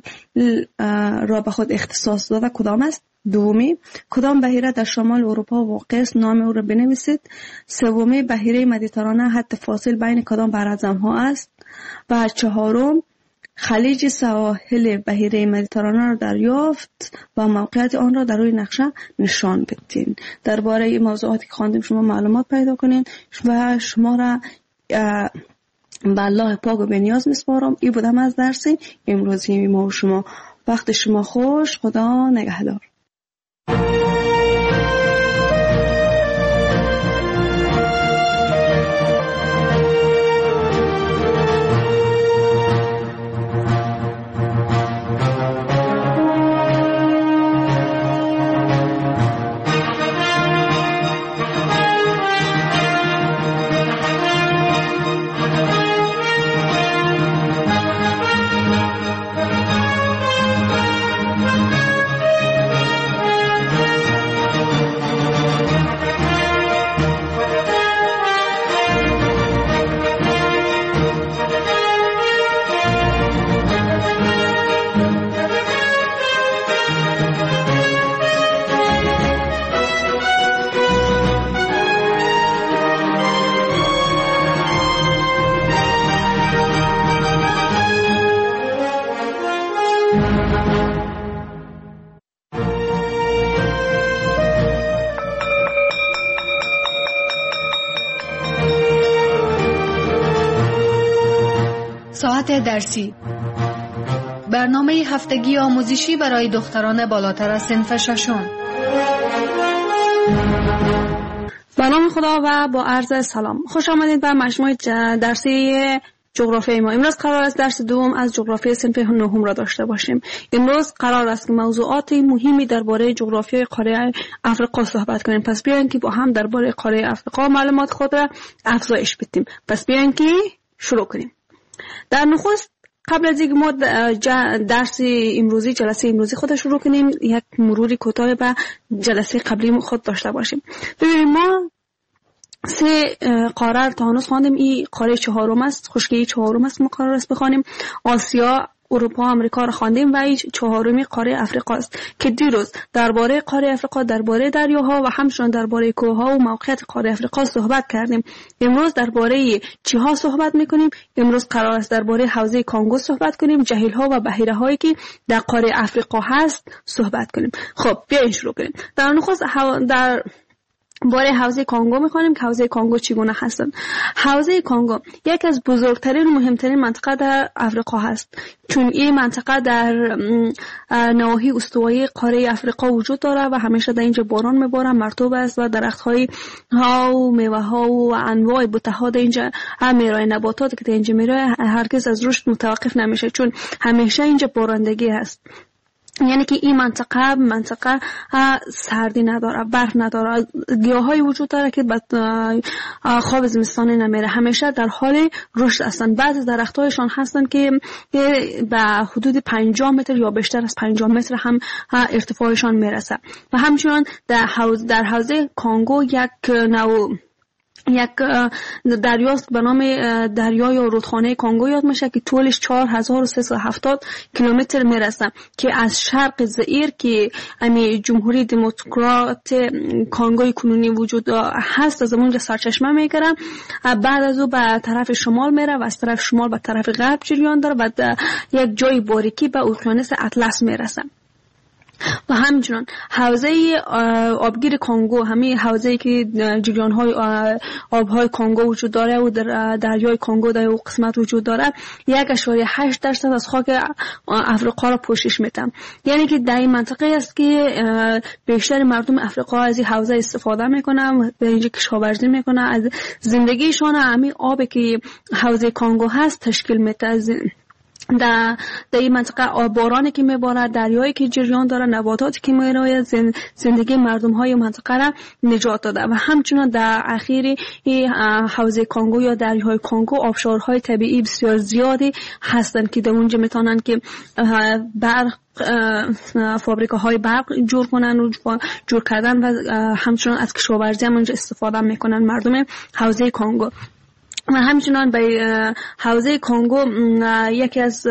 را به خود اختصاص داده کدام است؟ دومی کدام بحیره در شمال اروپا واقع است؟ نام او را بنویسید. سومی بحیره مدیترانه حد فاصل بین کدام براعظم ها است؟ و چهارم خلیج سواحل بحیره مدیترانه را دریافت و موقعیت آن را در روی نقشه نشان بدین. درباره این موضوعاتی که خواندیم شما معلومات پیدا کنین و شما را به الله پاک و بنیاز میسپارم. این بودم از درس امروزی ما و شما. وقت شما خوش. خدا نگهدار. ساعت درسی، برنامه هفتگی آموزشی برای دختران بالاتر از صنف ششم. به نام خدا و با عرض سلام. خوش آمدید به مجموعه درسی جغرافیای ما. امروز قرار است درس دوم از جغرافیای صنف نهم را داشته باشیم. امروز قرار است که موضوعات مهمی درباره جغرافیای قاره آفریقا صحبت کنیم. پس بیاین که با هم درباره قاره آفریقا معلومات خود را افزایش بدیم. پس بیاین که شروع کنیم. در نخست قبل از اینکه ما درس امروزی جلسه امروزی خود شروع کنیم یک مروری کوتاه به جلسه قبلی خود داشته باشیم. ببینیم ما سه قاره تا هنوز خواندیم. این قاره چهارم است، خشکی چهارم است. ما قرار است بخوانیم. آسیا اروپا و آمریکا را خواندیم و این چهارمی قاره افریقا است که دیروز درباره قاره افریقا، درباره دریاها و همچنین درباره کوهها و موقعیت قاره افریقا صحبت کردیم. امروز درباره چیها صحبت میکنیم؟ امروز قرار است درباره حوزه کانگو صحبت کنیم، جهیل‌ها و بحیره‌هایی که در قاره افریقا هست صحبت کنیم. خب بیاین شروع کنیم. در نخست در باره حوزه کانگو میخوانیم که حوزه کانگو چگونه هستند. حوزه کانگو یکی از بزرگترین و مهمترین منطقه در افریقا هست، چون این منطقه در نواحی استوایی قاره افریقا وجود داره و همیشه در اینجا باران میباره، مرطوب است و درخت‌های ها و میوه‌ها و انواع بوته‌ها در اینجا میرای، نباتات که در اینجا میرای هرگز از رشد متوقف نمیشه چون همیشه اینجا بارندگی هست. یعنی که این منطقه منطقه سردی نداره، برف نداره، گیاهایی وجود داره که بعد خواب زمستانی نمیره، همیشه در حال رشد هستن. بعضی درختایشان هستن که به حدود پنجاه متر یا بیشتر از پنجاه متر هم ارتفاعشان میرسه. و همچنین در حوزه در حوزه کانگو یک نوع یک دریاست به نام دریای یا رودخانه کانگو یاد میشه که طولش چهار هزار و سیصد و هفتاد کیلومتر میرسه که از شرق زئیر که امی جمهوری دموکرات کانگوی کنونی وجود هست از اونجا سرچشمه میگیره، بعد از او به طرف شمال میره و از طرف شمال به طرف غرب جریان داره و یک جای باریکی به اقیانوس اطلس میرسه. و همچنان حوزه آبگیر کانگو، همین حوزه‌ای که جریان‌های آب‌های کانگو وجود داره و در دریای کانگو در اون قسمت وجود داره، یک ممیز هشت درصد از خاک افریقا را پوشش میده. یعنی که در این منطقه است که بیشتر مردم افریقا از این حوزه استفاده میکنن، در اینجا کشاورزی میکنن، از زندگیشان همین آبی که حوزه کانگو هست تشکیل میده. در در این منطقه بارانی که میباره، دریایی که جریان داره، نباتاتی که میرای زندگی مردم های منطقه را نجات داده. و همچنین در اخیر حوزه کانگو یا دریای کانگو آبشارهای طبیعی بسیار زیادی هستند که در اونجا میتونن که برق فابریکه های برق جور کنن و جور کردن و همچنین از کشاورزی هم اونجا استفاده میکنن مردم حوزه کانگو. و همچنان به حوزه کانگو یکی از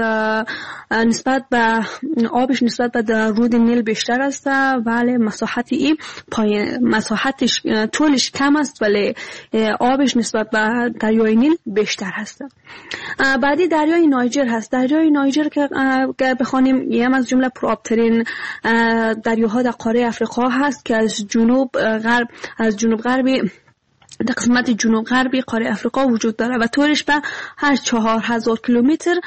نسبت به آبش نسبت به رود نیل بیشتر است، ولی مساحت این پایین، مساحتش طولش کم است ولی آبش نسبت به دریای نیل بیشتر هست. بعدی دریای نایجر هست. دریای نایجر که بخوانیم یه از جمله پرآبترین دریاها در قاره افریقا هست که از جنوب غرب از جنوب غربی در قسمت جنوب غربی قاره افریقا وجود داره و طولش به هر چهار هزار کیلومتر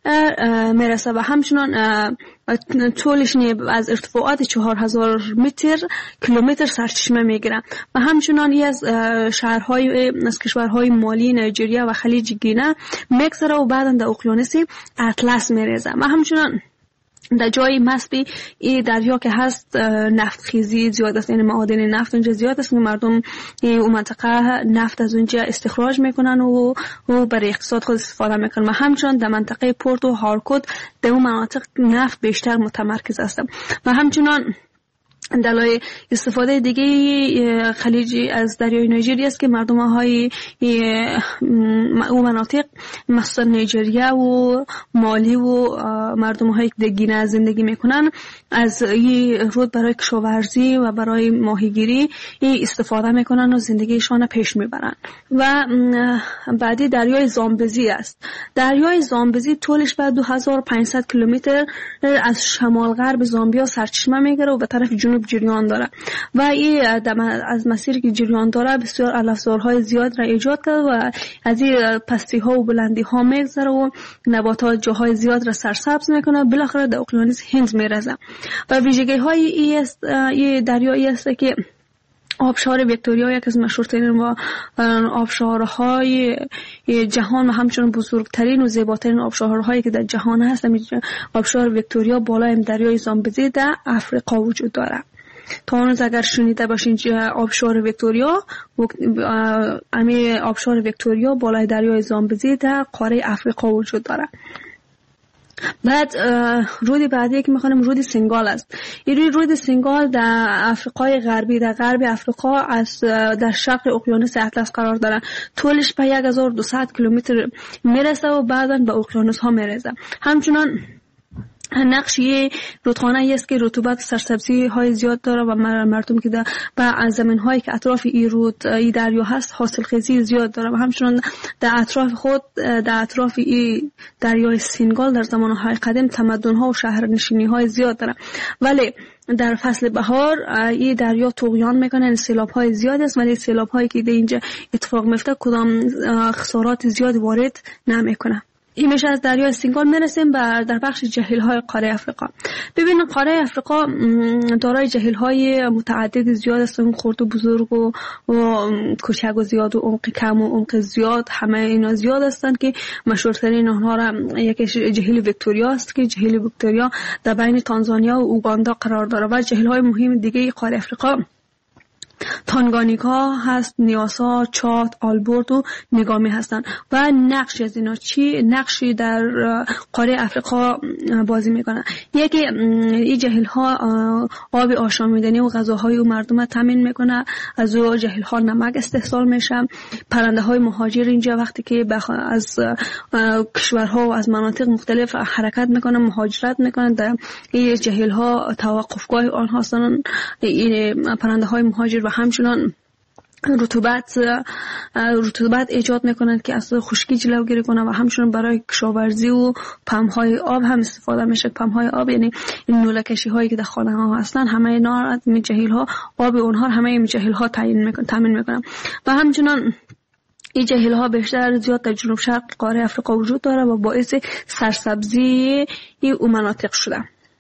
میرسه و همچنان طولش از ارتفاعات چهار هزار متر کیلومتر سرچشمه میگیره و همچنان یه از شهرهای از کشورهای مالی، نایجریا و خلیج گینه میگذره و بعدا در اقیانوس اطلس میرسه. و همچنان در جای مسبی این دریا که هست نفت خیزی زیاد است، یعنی معادن نفت اونجا زیاد است، مردم اون منطقه نفت از اونجا استخراج میکنن و و برای اقتصاد خود استفاده میکنن. و همچنان در منطقه پورت و هارکوت در اون مناطق نفت بیشتر متمرکز است. و همچنان دلایل استفاده دیگه خلیجی از دریای نایجری است که مردم های اون مناطق مثلا نیجریا و مالی و مردم های که گینه زندگی میکنن از این رود برای کشاورزی و برای ماهیگیری استفاده میکنن و زندگیشان پیش میبرن. و بعدی دریای زامبزی است. دریای زامبزی طولش به دو هزار و پانصد کیلومتر از شمال غرب زامبیا سرچشمه میگیره و به طرف جنوب جریان داره و این از مسیری که جریان داره بسیار علفزارهای زیاد را ایجاد کرد و از این پستی ها و بلندی ها میگذره و نباتات جاهای زیاد را سرسبز میکنه، بالاخره در اقیانوس هند میرسه. و ویژگی های این دریایی است که آبشار ویکتوریا یک از مشهورترین و آبشارهای جهان و همچنین بزرگترین و زیباترین آبشارهایی که در جهان هست، آبشار ویکتوریا بالای دریای زامبزی در افریقا وجود داره. تا اون اگر شنیده باشین آبشار ویکتوریا، امی آبشار ویکتوریا بالای دریای زامبزی در قاره افریقا وجود داره. بعد رود بعدی که میخوانم رود سنگال است. این رود سنگال در افریقای غربی، در غرب افریقا از در شرق اقیانوس اطلس قرار داره. طولش به هزار و دویست کیلومتر میرسه و بعداً به اقیانوس ها میرسه. همچنان نقشی رودخانه است که رطوبت سرسبزی های زیاد داره و مردم که در و زمین هایی که اطراف این رود این دریا هست حاصل خیزی زیاد داره و همچنان در اطراف خود در اطراف این دریای سینگال در زمان های قدیم تمدن ها و شهرنشینی های زیاد داره. ولی در فصل بهار این دریا طغیان میکنه، سیلاب های زیاد است، ولی سیلاب هایی که اینجا اتفاق میفته کدام خسارات زیاد وارد نمیکنه. این میشه از دریای سینگال میرسیم به در بخش جهیل های قاره افریقا. ببینید قاره افریقا دارای جهیل های متعدد زیاد است، خرد و بزرگ و, و کوچک و زیاد و عمق کم و عمق زیاد، همه اینا زیاد هستند که مشهورترین آنها را یکی جهیل ویکتوریا است که جهیل ویکتوریا در بین تانزانیا و اوگاندا قرار داره و جهیل های مهم دیگه قاره افریقا تانگانیکا هست، نیاسا، چاد، آلبورت و نگامی هستند و نقش از اینا چی نقشی در قاره افریقا بازی میکنن. یکی این جهیل ها آب آشامیدنی و غذاهای و مردم تامین میکنه، از او جهیل ها نمک استحصال میشه. پرنده های مهاجر اینجا وقتی که از کشورها و از مناطق مختلف حرکت میکنن مهاجرت میکنن در این جهیل ها توقفگاه آنها هستن. این پرنده های مهاجر و همچنان رطوبت رطوبت ایجاد میکنند که اصلا خشکی جلوگیری کنه و همچنان برای کشاورزی و پمپ‌های آب هم استفاده میشه. پمپ‌های آب یعنی این نوله‌کشی هایی که در خانه ها هستن، همه اینا می جهیل ها آب اونها همه این جهیل ها تعیین میکنن تامین میکنن و همچنان این جهیل ها بیشتر زیاد در جنوب شرق قاره افریقا وجود داره و باعث سرسبزی این مناطق شده.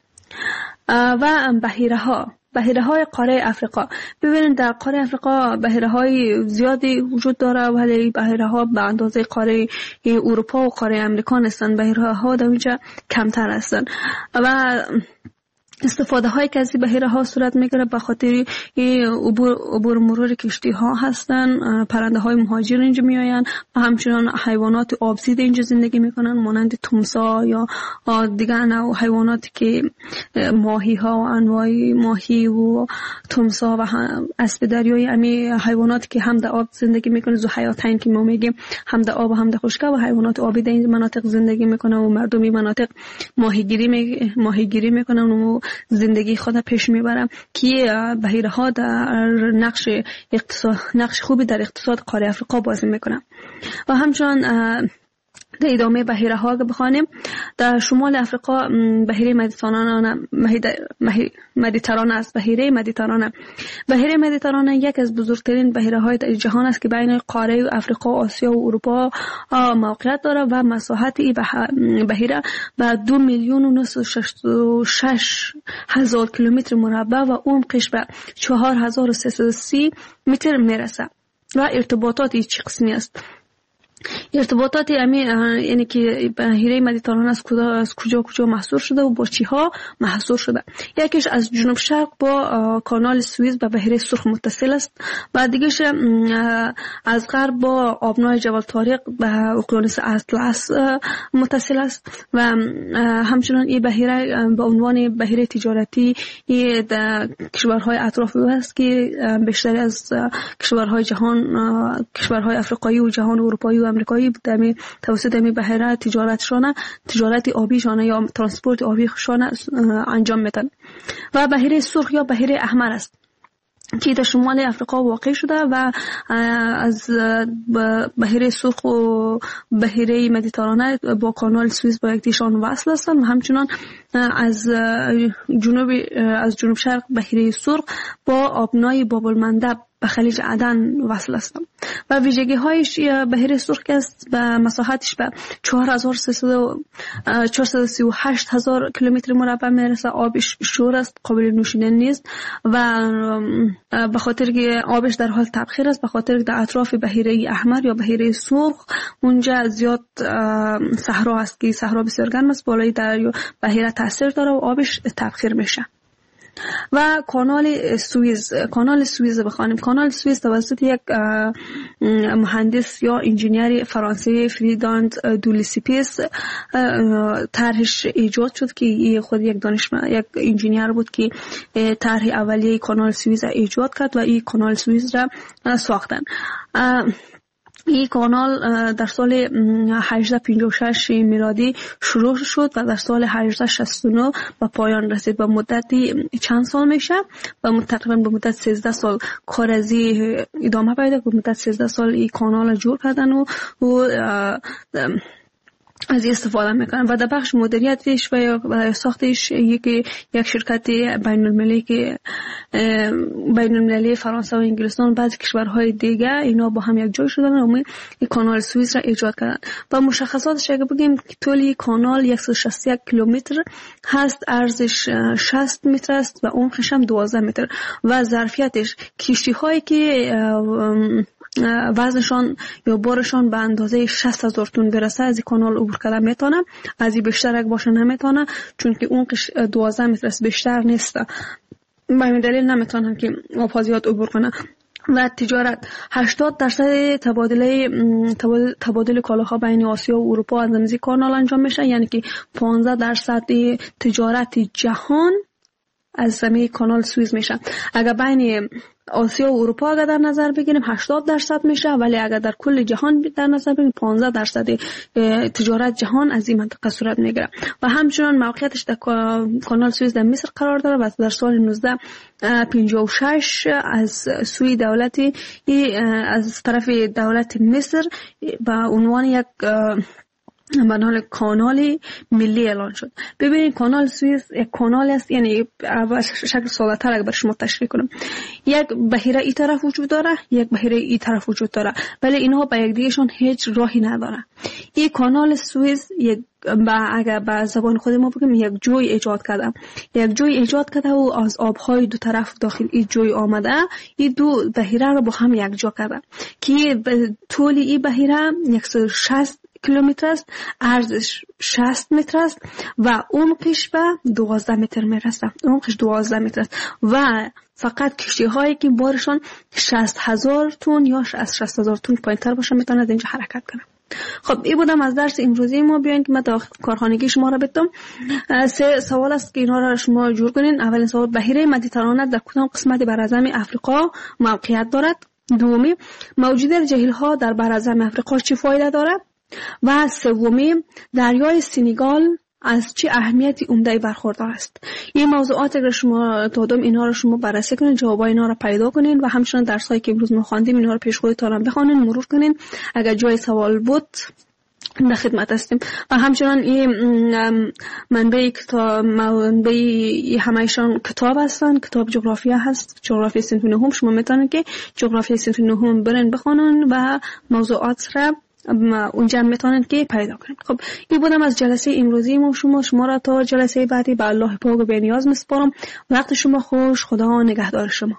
و بحیره ها بحیره های قاره افریقا، ببینید در قاره افریقا بحیره های زیادی وجود داره ولی بحیره ها به اندازه قاره اروپا و قاره امریکا هستند. بحیره ها در اینجا کمتر هستند و استفاده های که از بحیره ها صورت میگیره به خاطر عبور عبور مرور کشتی ها هستن. پرنده های مهاجر اینجا میآیند و همچنان حیوانات آبزیده اینجا زندگی میکنن مانند تمساح یا دیگر نوع حیواناتی که ماهی ها و انواع ماهی و تمساح و اسب دریایی، امی حیواناتی که هم در آب زندگی میکنن، ذوحیاتین که ما میگیم، هم در آب و هم در خشکی و حیوانات آبی در این مناطق زندگی میکنن و مردم این مناطق ماهیگیری می ماهیگیری میکنن و زندگی خود پیش میبرم که بحیره ها در نقش اقتصاد نقش خوبی در اقتصاد قاره افریقا بازی میکنن. و همچنان در ادامه بحیره ها که بخوانیم، در شمال افریقا بحیره مدیترانه مدیترانه است. بحیره مدیترانه بحیره مدیترانه یک از بزرگترین بحیره های جهان است که بین قاره افریقا، آسیا و اروپا موقعیت دارد و مساحت این بحیره به دو میلیون و نصف و شش هزار کیلومتر مربع و عمقش به چهار هزار و سیصد و سی متر میرسه. و ارتباطات چه قسمی است؟ ارتباطات امی یعنی که بحیره مدیترانه از کجا از کجا کجا محصور شده و با چی ها محصور شده؟ یکیش از جنوب شرق با کانال سوئیز به بحیره سرخ متصل است و دیگهش از غرب با آبنای جبل طارق به اقیانوس اطلس متصل است و همچنان این بحیره به عنوان بحیره تجارتی در کشورهای اطراف او است که بیشتر از کشورهای جهان کشورهای افریقایی و جهان اروپایی و امریکایی بودمی توسط می بحیره تجارتشان تجارت آبیشان یا ترانسپورت آبیشان انجام میدن. و بحیره سرخ یا بحیره احمر است که در شمال افریقا واقع شده و از بحیره سرخ و بحیره مدیترانه با کانال سوئیس با یکدیشان وصل هستند و همچنان از جنوب از جنوب شرق بحیره سرخ با آبنای باب المندب به خلیج عدن وصل است و ویژگی هایش بحیره سرخ است و مساحتش به چهار هزار و سیصد و سی و هشت هزار کیلومتر مربع میرسه. آبش شور است، قابل نوشیدن نیست و به خاطر که آبش در حال تبخیر است، به خاطر که در اطراف بحیره احمر یا بحیره سرخ اونجا زیاد صحرا است که صحرا بسیار گرم است، بالای دریا بحیره تاثیر داره و آبش تبخیر میشه. و کانال سوئیس کانال سوئیس بخوانیم. کانال سوئیس توسط یک مهندس یا انجینیر فرانسوی فریداند دولیسیپیس طرحش ایجاد شد که خود یک دانشمند یک انجینیر بود که طرح اولیه کانال سوئیس ایجاد کرد و این کانال سوئیس را ساختن. این کانال در سال هجده پنجاه و شش میلادی شروع شد و در سال هجده شصت و نه به پایان رسید. به مدتی چند سال میشه؟ به تقریبا به مدت سیزده سال کار از ادامه پیدا کرد. به مدت سیزده سال این کانال جور کردن و, و از استفاده میکنن و در بخش مدیریتش و ساختش یک یک شرکت بین المللی که بین المللی فرانسه و انگلستان و بعضی کشورهای دیگه اینا با هم یک جای شدن و این کانال سوئیس را ایجاد کردن. و مشخصاتش اگه بگیم طول کانال صد و شصت و یک کیلومتر هست، عرضش شصت متر است و عمقش هم دوازده متر و ظرفیتش کشتی هایی که وزنشان یا بارشان به اندازه شصت هزار تن برسه از این کانال عبور کردن میتونه. از این بیشتر اگه باشه نمیتونه، چون که عمقش دوازده متر است، بیشتر نیست. به این دلیل نمیتونن که آبها زیاد عبور کنه. و تجارت هشتاد درصد تبادله تبادل کالاها بین آسیا و اروپا از این کانال انجام میشه، یعنی که پانزده درصد تجارت جهان از زمین کانال سوئیس میشه. اگر بین آسیا و اروپا اگر در نظر بگیریم هشتاد درصد میشه، ولی اگر در کل جهان در نظر بگیریم پانزده درصد تجارت جهان از این منطقه صورت میگیره. و همچنان موقعیتش در کانال سوئیس در مصر قرار داره و در سال نوزده پنجاه و شش از سوی دولتی از طرف دولت مصر به عنوان یک بنال کانال ملی اعلان شد. ببینید کانال سوئیس یک کانال است، یعنی شکل ساده تر اگر بر شما تشریح کنم، یک بحیره ای طرف وجود داره، یک بحیره ای طرف وجود داره، ولی اینها به یک دیگهشون هیچ راهی نداره. این کانال سوئیس یک با اگر به زبان خود ما بگیم یک جوی ایجاد کرده، یک جوی ایجاد کرده و از آبهای دو طرف داخل این جوی آمده این دو بحیره رو با هم یک جا کرده که طول این بحیره صد و شصت کیلومتر است، عرضش شصت متر است و عمقش به دوازده متر میرسه. عمقش دوازده متر است و فقط کشتی هایی که بارشان شصت هزار تن یا از شصت هزار تن پایینتر باشه میتونه از اینجا حرکت کنه. خب این بودم از درس امروزی ما. بیاین که من تا کارخانگی شما را بدم. سه سوال است که اینا را شما جور کنین. اولین سوال، بحیره مدیترانه در کدام قسمت براعظم افریقا موقعیت دارد؟ دومی، موجودیت جهیل ها در براعظم افریقا چه فایده دارد؟ و سومی، دریای سنگال از چه اهمیتی عمده برخوردار است؟ این موضوعات را شما دادم، اینا را شما بررسی کنین، جوابای اینا را پیدا کنین و همچنین درسایی که امروز ما خواندیم اینا را پیش خودتون بخونین، مرور کنین. اگر جای سوال بود در خدمت هستیم. و همچنان این منبع کتاب منبع همایشان کتاب هستن، کتاب جغرافیا هست، جغرافیا صنف نهم. شما میتونید که جغرافیا صنف نهم برین بخونن و موضوعات را اونجا میتونن که پیدا کنن. خب این بودم از جلسه امروزی ما. شما شما را تا جلسه بعدی به الله پاک و بی‌نیاز میسپارم. وقت شما خوش. خدا نگهدار شما.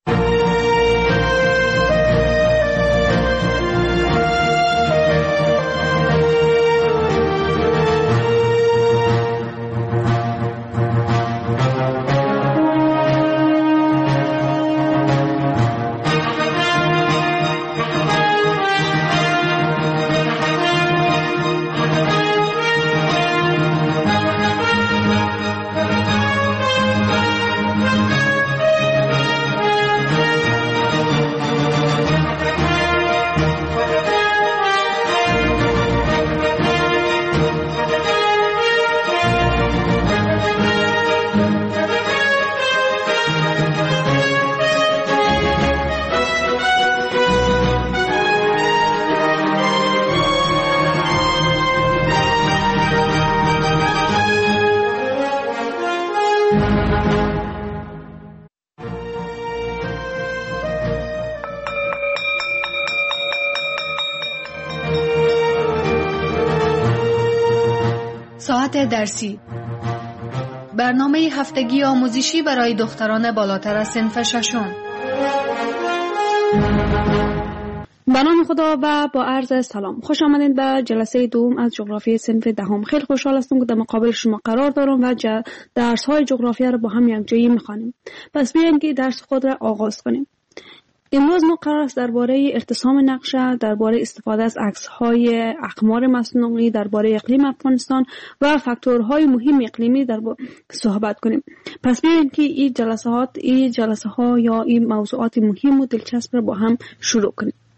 ساعت درسی، برنامه هفتگی آموزشی برای دختران بالاتر از صنف ششم. به نام خدا و با عرض سلام. خوش آمدید به جلسه دوم از جغرافی صنف دهم. خیلی خوشحال هستم که در مقابل شما قرار دارم و درس های جغرافیا را با هم یک جایی میخوانیم. پس بیاین که درس خود را آغاز کنیم. امروز ما قرار است درباره ارتسام نقشه، درباره استفاده از عکس‌های اقمار مصنوعی، درباره اقلیم افغانستان و فاکتورهای مهم اقلیمی در صحبت کنیم. پس بیاین که این جلسات، این جلسه ها یا این موضوعات مهم و دلچسب را با هم شروع کنیم.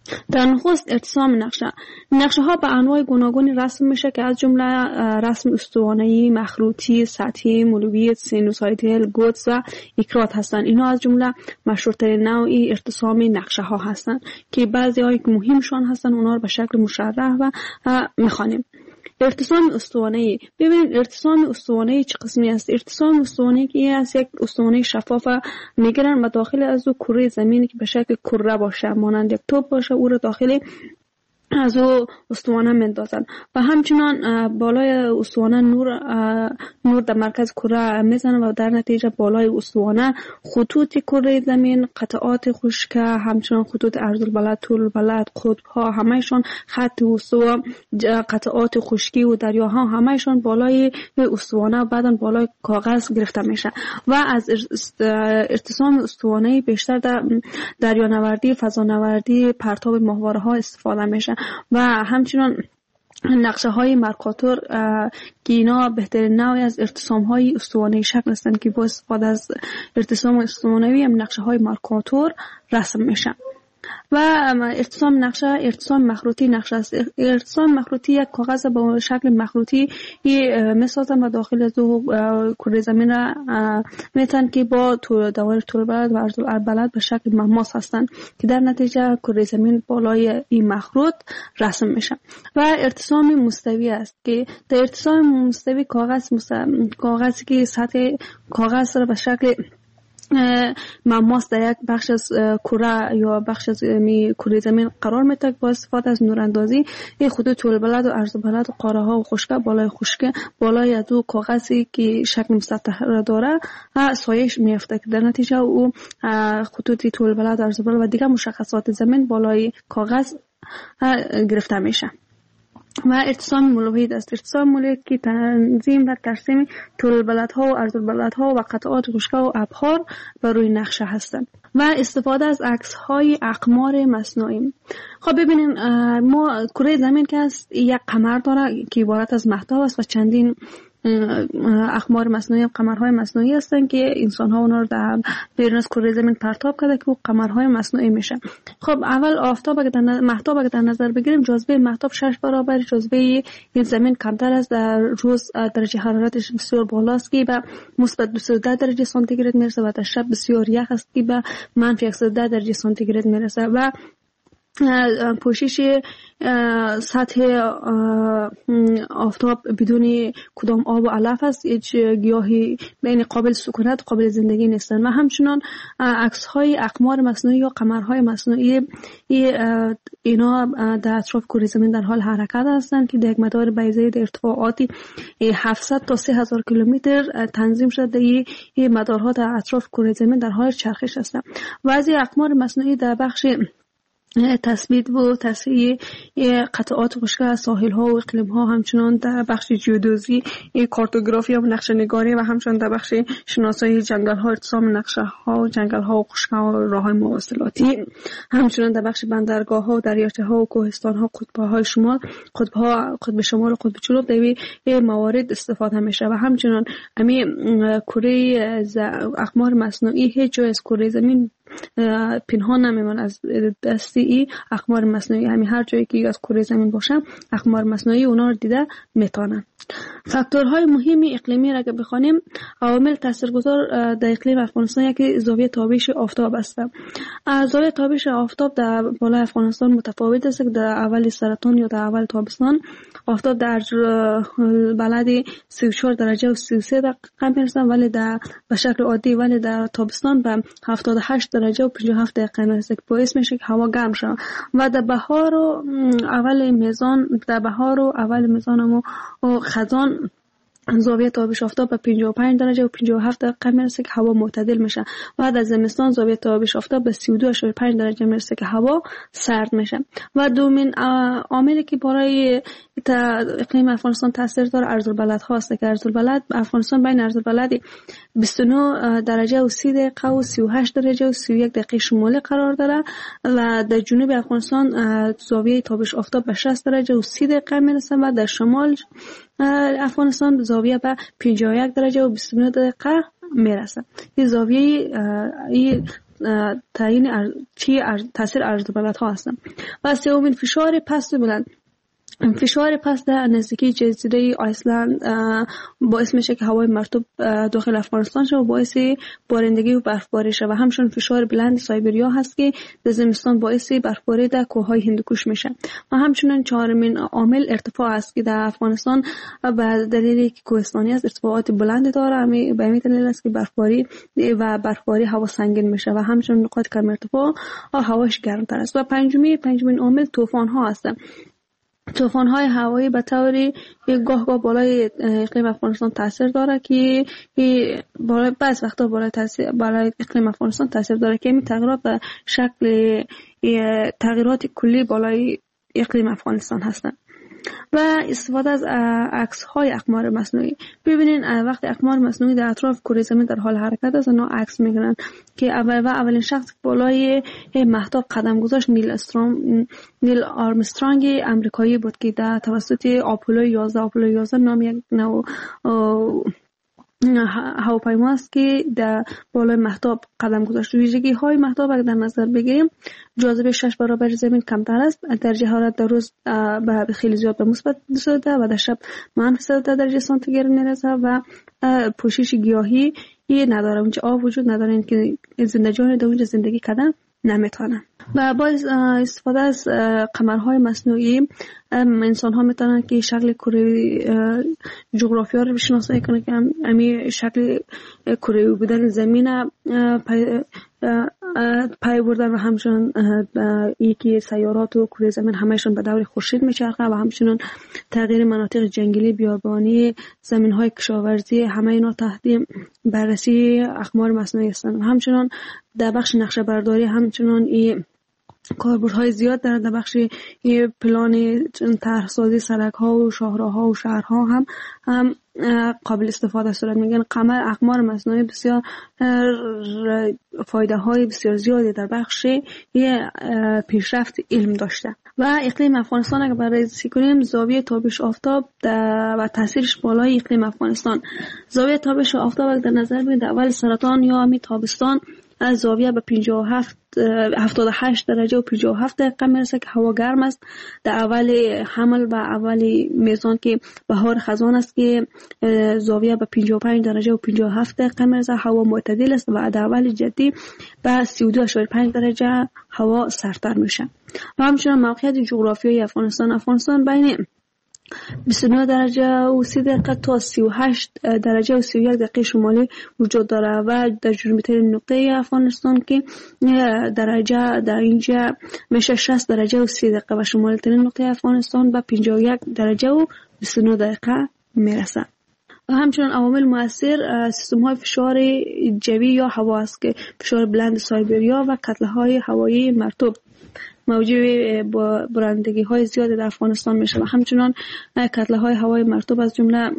در نخست ارتسام نقشه. نقشه ها به انواع گوناگونی رسم میشه که از جمله رسم استوانه‌ای، مخروطی، سطحی، مولویت، سینوسویدال، گوتس و ایکرات هستند. اینا از جمله مشهورترین نوعی ارتسام نقشه ها هستند که بعضی های مهمشان هستند، اونا رو به شکل مشرح و میخوانیم. ارتسام استوانه‌ای. ببینید ارتسام استوانه‌ای چه قسمی است؟ ارتسام استوانه‌ای که است یک استوانه شفاف میگیرن و داخل از او کره زمینی که به شکل کره باشه، مانند یک توپ باشه، او رو داخل از او استوانه میندازن و همچنان بالای استوانه نور نور در مرکز کره میزنن و در نتیجه بالای استوانه خطوط کره زمین، قطعات خشک، همچنان خطوط عرض البلد، طول البلد، قطب ها همهشون، خط استوا، قطعات خشکی و دریاها همهشون بالای استوانه و بعداً بالای کاغذ گرفته میشه و از ارتسام استوانه‌ای بیشتر در دریانوردی، فضانوردی، پرتاب ماهواره ها استفاده میشه و همچنان نقشه های مرکاتور که اینا بهترین نوعی از ارتسام های استوانه‌ای شکل هستند که با استفاده از ارتسام استوانه‌ای هم نقشه های مرکاتور رسم میشن. و ارتسام نقشه ارتسام مخروطی نقشه است. ارتسام مخروطی یک کاغذ با شکل مخروطی میسازن و داخل از او کره زمین را میتن که با طول دوار طول بلد و عرض البلد به شکل مماس هستند که در نتیجه کره زمین بالای این مخروط رسم میشه. و ارتسام مستوی است که در ارتسام مستوی کاغذ کاغذی که سطح کاغذ را به شکل مماس در یک بخش از کره یا بخش از کره زمین قرار میده با استفاده از نوراندازی این خطوط طول بلد و عرض بلد و قاره ها و خشکه بالای خشکه بالای از او کاغذی که شکل مسطح را داره سایش میفته که در نتیجه او خطوط طول بلد و عرض بلد و دیگر مشخصات زمین بالای کاغذ گرفته میشه. و ارتسام مولویت است. ارتسام مولویت که تنظیم و ترسیم طول بلدها و عرض بلدها و قطعات خشکه و ابحار بر روی نقشه هستند. و استفاده از عکس های اقمار مصنوعی. خب ببینین ما کره زمین که است یک قمر داره که عبارت از مهتاب است و چندین اقمار مصنوعی، قمرهای مصنوعی هستن که انسان ها اونا رو در بیرون از کره زمین پرتاب کرده که او قمرهای مصنوعی میشه. خب اول آفتاب اگه در مهتاب اگه در نظر بگیریم، جاذبه مهتاب شش برابر جاذبه این زمین کمتر است. در روز درجه حرارتش بسیار بالاست که به مثبت دویست و ده درجه سانتیگراد میرسه و در شب بسیار یخ است که به منفی صد و ده درجه سانتیگراد میرسه و پوشش سطح آفتاب بدون کدام آب و علف است، هیچ گیاهی بین قابل سکونت قابل زندگی نیستند. و همچنان عکس های اقمار مصنوعی یا قمرهای مصنوعی اینا در اطراف کره زمین در حال حرکت هستند که در یک مدار بیضه‌ای در ارتفاعاتی هفتصد تا سه هزار کیلومتر تنظیم شده. این مدارها در اطراف کره زمین در حال چرخش هستند. بعضی اقمار مصنوعی در بخش تثبیت و تصحیح قطعات خشک ساحل ها و اقلیم ها، همچنان در بخش جیودوزی، کارتوگرافی و نقشه نگاری و همچنان در بخش شناسایی جنگل ها، ارتسام نقشه ها، جنگل ها و خشک ها و راه های مواصلاتی، همچنان در بخش بندرگاه ها و دریاچه ها و کوهستان ها، قطب های شمال، قطب ها، قطب شمال و قطب جنوب در این موارد استفاده میشه. و همچنان امی کره اقمار مصنوعی هیچ جای از کره زمین پنهان نمیمونه از دستی ای اقمار مصنوعی. همین هر جایی که از کره زمین باشه اقمار مصنوعی اونا رو دیده میتونن. فاکتورهای مهم اقلیمی را که بخوانیم، عوامل تاثیرگذار در اقلیم افغانستان یکی زاویه تابش آفتاب است. زاویه تابش آفتاب در بالای افغانستان متفاوت است. در اول سرطان یا در اول تابستان آفتاب در بلد سی و چهار درجه و سی و سه دقیقه میرسه، ولی در به شکل عادی ولی در تابستان به هفتاد و هشت درجه و پنجاه و هفت دقیقه میرسه که باعث میشه که هوا گرم شه. و در بهار و اول میزان در بهار و اول میزان و خزان زاویه تابش آفتاب به پنجاه و پنج درجه و پنجاه و هفت دقیقه میرسه که هوا معتدل میشه. و در زمستان زاویه تابش آفتاب به سی و دو و پنج درجه میرسه که هوا سرد میشه. و دومین عاملی که برای اقلیم افغانستان تاثیر داره عرض البلد هاست که عرض البلد افغانستان بین عرض البلد بیست و نه درجه و سی دقیقه و سی و هشت درجه و سی و یک دقیقه شمالی قرار داره. و در جنوب افغانستان زاویه تابش آفتاب به شصت درجه و سی دقیقه میرسه و در شمال افغانستان زاویه به پنجاه و یک درجه و بیست و نه دقیقه میرسه. این زاویه این تعیین چی تاثیر عرض بلند ها هستند. و سومین فشار پست و بلند. فشار پست در نزدیکی جزیره آیسلند باعث میشه که هوای مرطوب داخل افغانستان شه و باعث بارندگی و برفباری شه و همچنین فشار بلند سایبریا هست که در زمستان باعث برفباری در کوههای هندوکش میشه. و همچنین چهارمین عامل ارتفاع است که در افغانستان به دلیلی که کوهستانی است ارتفاعات بلند داره، به همین دلیل است که برفباری و برفباری هوا سنگین میشه و همچنین نقاط کم ارتفاع هواش گرمتر است. و پنجمی پنجمین عامل طوفان ها هستند. طوفان های هوایی به طوری گاه گاه بالای اقلیم افغانستان تاثیر داره که بالای بعض وقتا بالای تاثیر بالای اقلیم افغانستان تاثیر داره که این تغییرات به شکل تغییرات کلی بالای اقلیم افغانستان هستند. و استفاده از عکس های اقمار مصنوعی. ببینین وقتی اقمار مصنوعی در اطراف کره زمین در حال حرکت است اونا عکس میگیرن که اول و اولین شخص بالای مهتاب قدم گذاشت نیل استرام نیل آرمسترانگ امریکایی بود که در توسط آپولو یازده آپولو یازده نام یک نوع هواپیما است که در بالای مهتاب قدم گذاشت. ویژگی های مهتاب اگر در نظر بگیریم جاذبه شش برابر زمین کمتر است، درجه حرارت در روز به خیلی زیاد به مثبت شده و در شب منفی صد درجه سانتیگراد میرسه و پوشش گیاهی نداره، اونجا آب وجود نداره که زندگیان در اونجا زندگی کردن نمیتونن. و با استفاده از قمرهای مصنوعی انسان ها میتونن که شکل کره جغرافیا رو بشناسایی کنن که همین شکل کره بودن زمین پای بردن و همچنین یکی سیارات و کره زمین همهشون به دور خورشید میچرخه و همچنین تغییر مناطق جنگلی بیابانی زمین های کشاورزی همه اینا تحت بررسی اقمار مصنوعی هستند. و همچنین در بخش نقشه برداری همچنین این کاربردهای زیاد در در بخش پلان طرحسازی سړک ها و شاهراها و شهرها هم هم قابل استفاده صورت میگن. قمر اقمار مصنوعی بسیار فایده های بسیار زیادی در بخش پیشرفت علم داشته. و اقلیم افغانستان اگر بررسی کنیم زاویه تابش آفتاب و تاثیرش بالای اقلیم افغانستان. زاویه تابش آفتاب در نظر بگیرید اول سرطان یا می تابستان از زاویه به پنجاه و هفت هفتاد و هشت درجه و پنجاه و هفت دقیقه میرسه که هوا گرم است. در اول حمل و اول میزان که بهار خزان است که زاویه به پنجاه و پنج درجه و پنجاه و هفت دقیقه میرسه، هوا معتدل است و در اول جدی به سی و دو و پنج درجه هوا سردتر میشه. و همچنین موقعیت جغرافیایی افغانستان افغانستان بین بیست و نه درجه و سی دقیقه تا سی و هشت درجه و سی و یک دقیقه شمالی وجود داره و در جنوبی نقطه افغانستان که درجه در اینجا میشه شصت درجه و سی دقیقه و شمالی ترین نقطه افغانستان به پنجاه و یک درجه و بیست و نه دقیقه میرسه. و همچنین عوامل مؤثر سیستم های فشار جوی یا هوا است که فشار بلند سایبریا و کتله های هوایی مرطوب موجب با بارندگی های زیاد در افغانستان میشه و همچنان کتله های هوای مرطوب از جمله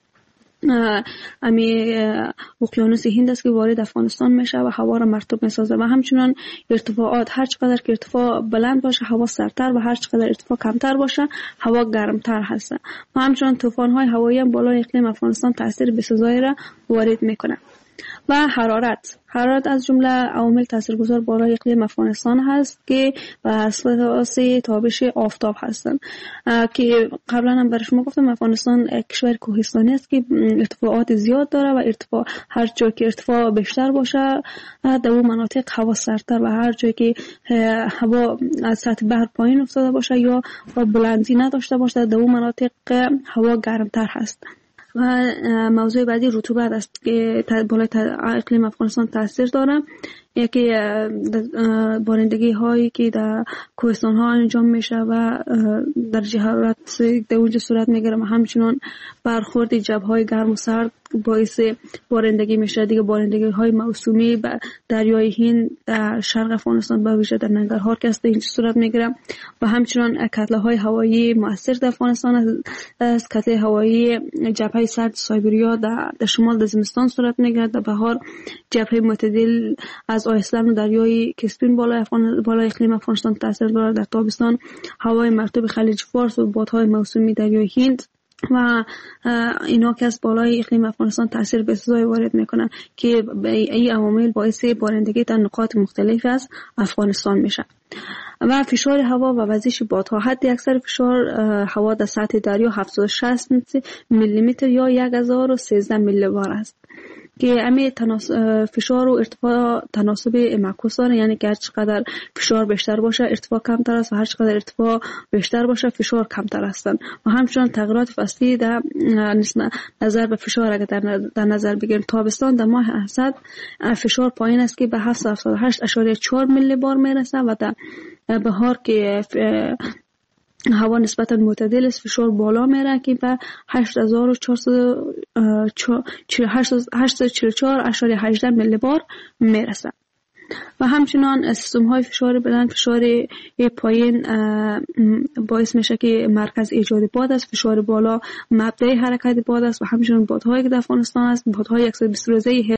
امی اقیانوس هند است که وارد افغانستان میشه و هوا را مرطوب میسازه. و همچنان ارتفاعات هر چقدر که ارتفاع بلند باشه هوا سردتر و هر چقدر ارتفاع کمتر باشه هوا گرمتر هست. و همچنان طوفان های هوایی هم بالای اقلیم افغانستان تاثیر بسزایی را وارد میکنه. و حرارت حرارت از جمله عوامل تاثیرگذار بالای اقلیم افغانستان هست که بر اساس تابش آفتاب هستند که قبلا هم برای شما گفتم افغانستان کشور کوهستانی است که ارتفاعات زیاد داره و ارتفاع هر جایی که ارتفاع بیشتر باشه در اون مناطق هوا سردتر و هر جایی که هوا از سطح بحر پایین افتاده باشه یا بلندی نداشته باشه در اون مناطق هوا گرمتر هست. و موضوع بعدی رطوبت است که بالای اقلیم افغانستان تاثیر داره. یکی بارندگی هایی که در کوهستان ها انجام میشه و درجه حرارت در اونجا صورت میگیره و همچنان برخورد جبهه های گرم و سرد باعث بارندگی میشه. دیگه بارندگی های موسومی به دریای هند در شرق افغانستان به ویژه در ننگرهار که است اینجا صورت میگیره و همچنان کتله های هوایی مؤثر در افغانستان از کتله هوایی جبهه سرد سایبریا در شمال در زمستان صورت میگیره. در بهار جبهه معتدل از آیسلند و دریای کسپین بالای افغان بالای اقلیم افغانستان تاثیر داره. در تابستان هوای مرطوب خلیج فارس و بادهای موسومی دریای هند و اینا که از بالای اقلیم افغانستان تاثیر بسیاری وارد میکنن که این عوامل باعث بارندگی در نقاط مختلف از افغانستان میشه. و فشار هوا و وزش بادها. حد اکثر فشار هوا در سطح دریا هفتصد و شصت میلی متر یا یک هزار و سیزده میلی بار است که امی فشار و ارتفاع تناسب معکوس داره، یعنی که هر چقدر فشار بیشتر باشه ارتفاع کمتر است و هر چقدر ارتفاع بیشتر باشه فشار کمتر هستند. و همچنین تغییرات فصلی در نظر به فشار اگر در نظر بگیریم، تابستان در ماه اسد فشار پایین است که به هفتصد و هفتاد و هشت و چهار میلی بار میرسه و در بهار که هوا نسبتا معتدل است فشار بالا میره که به هشت هزار و چهارصد و چهل و چهار و هجده میلی بار میرسه. و همچنان سیستم های فشار بلند، فشار پایین باعث میشه که مرکز ایجاد باد است، فشار بالا مبدأ حرکت باد است و همچنان بادهایی که در افغانستان است، بادهای صد و بیست روزه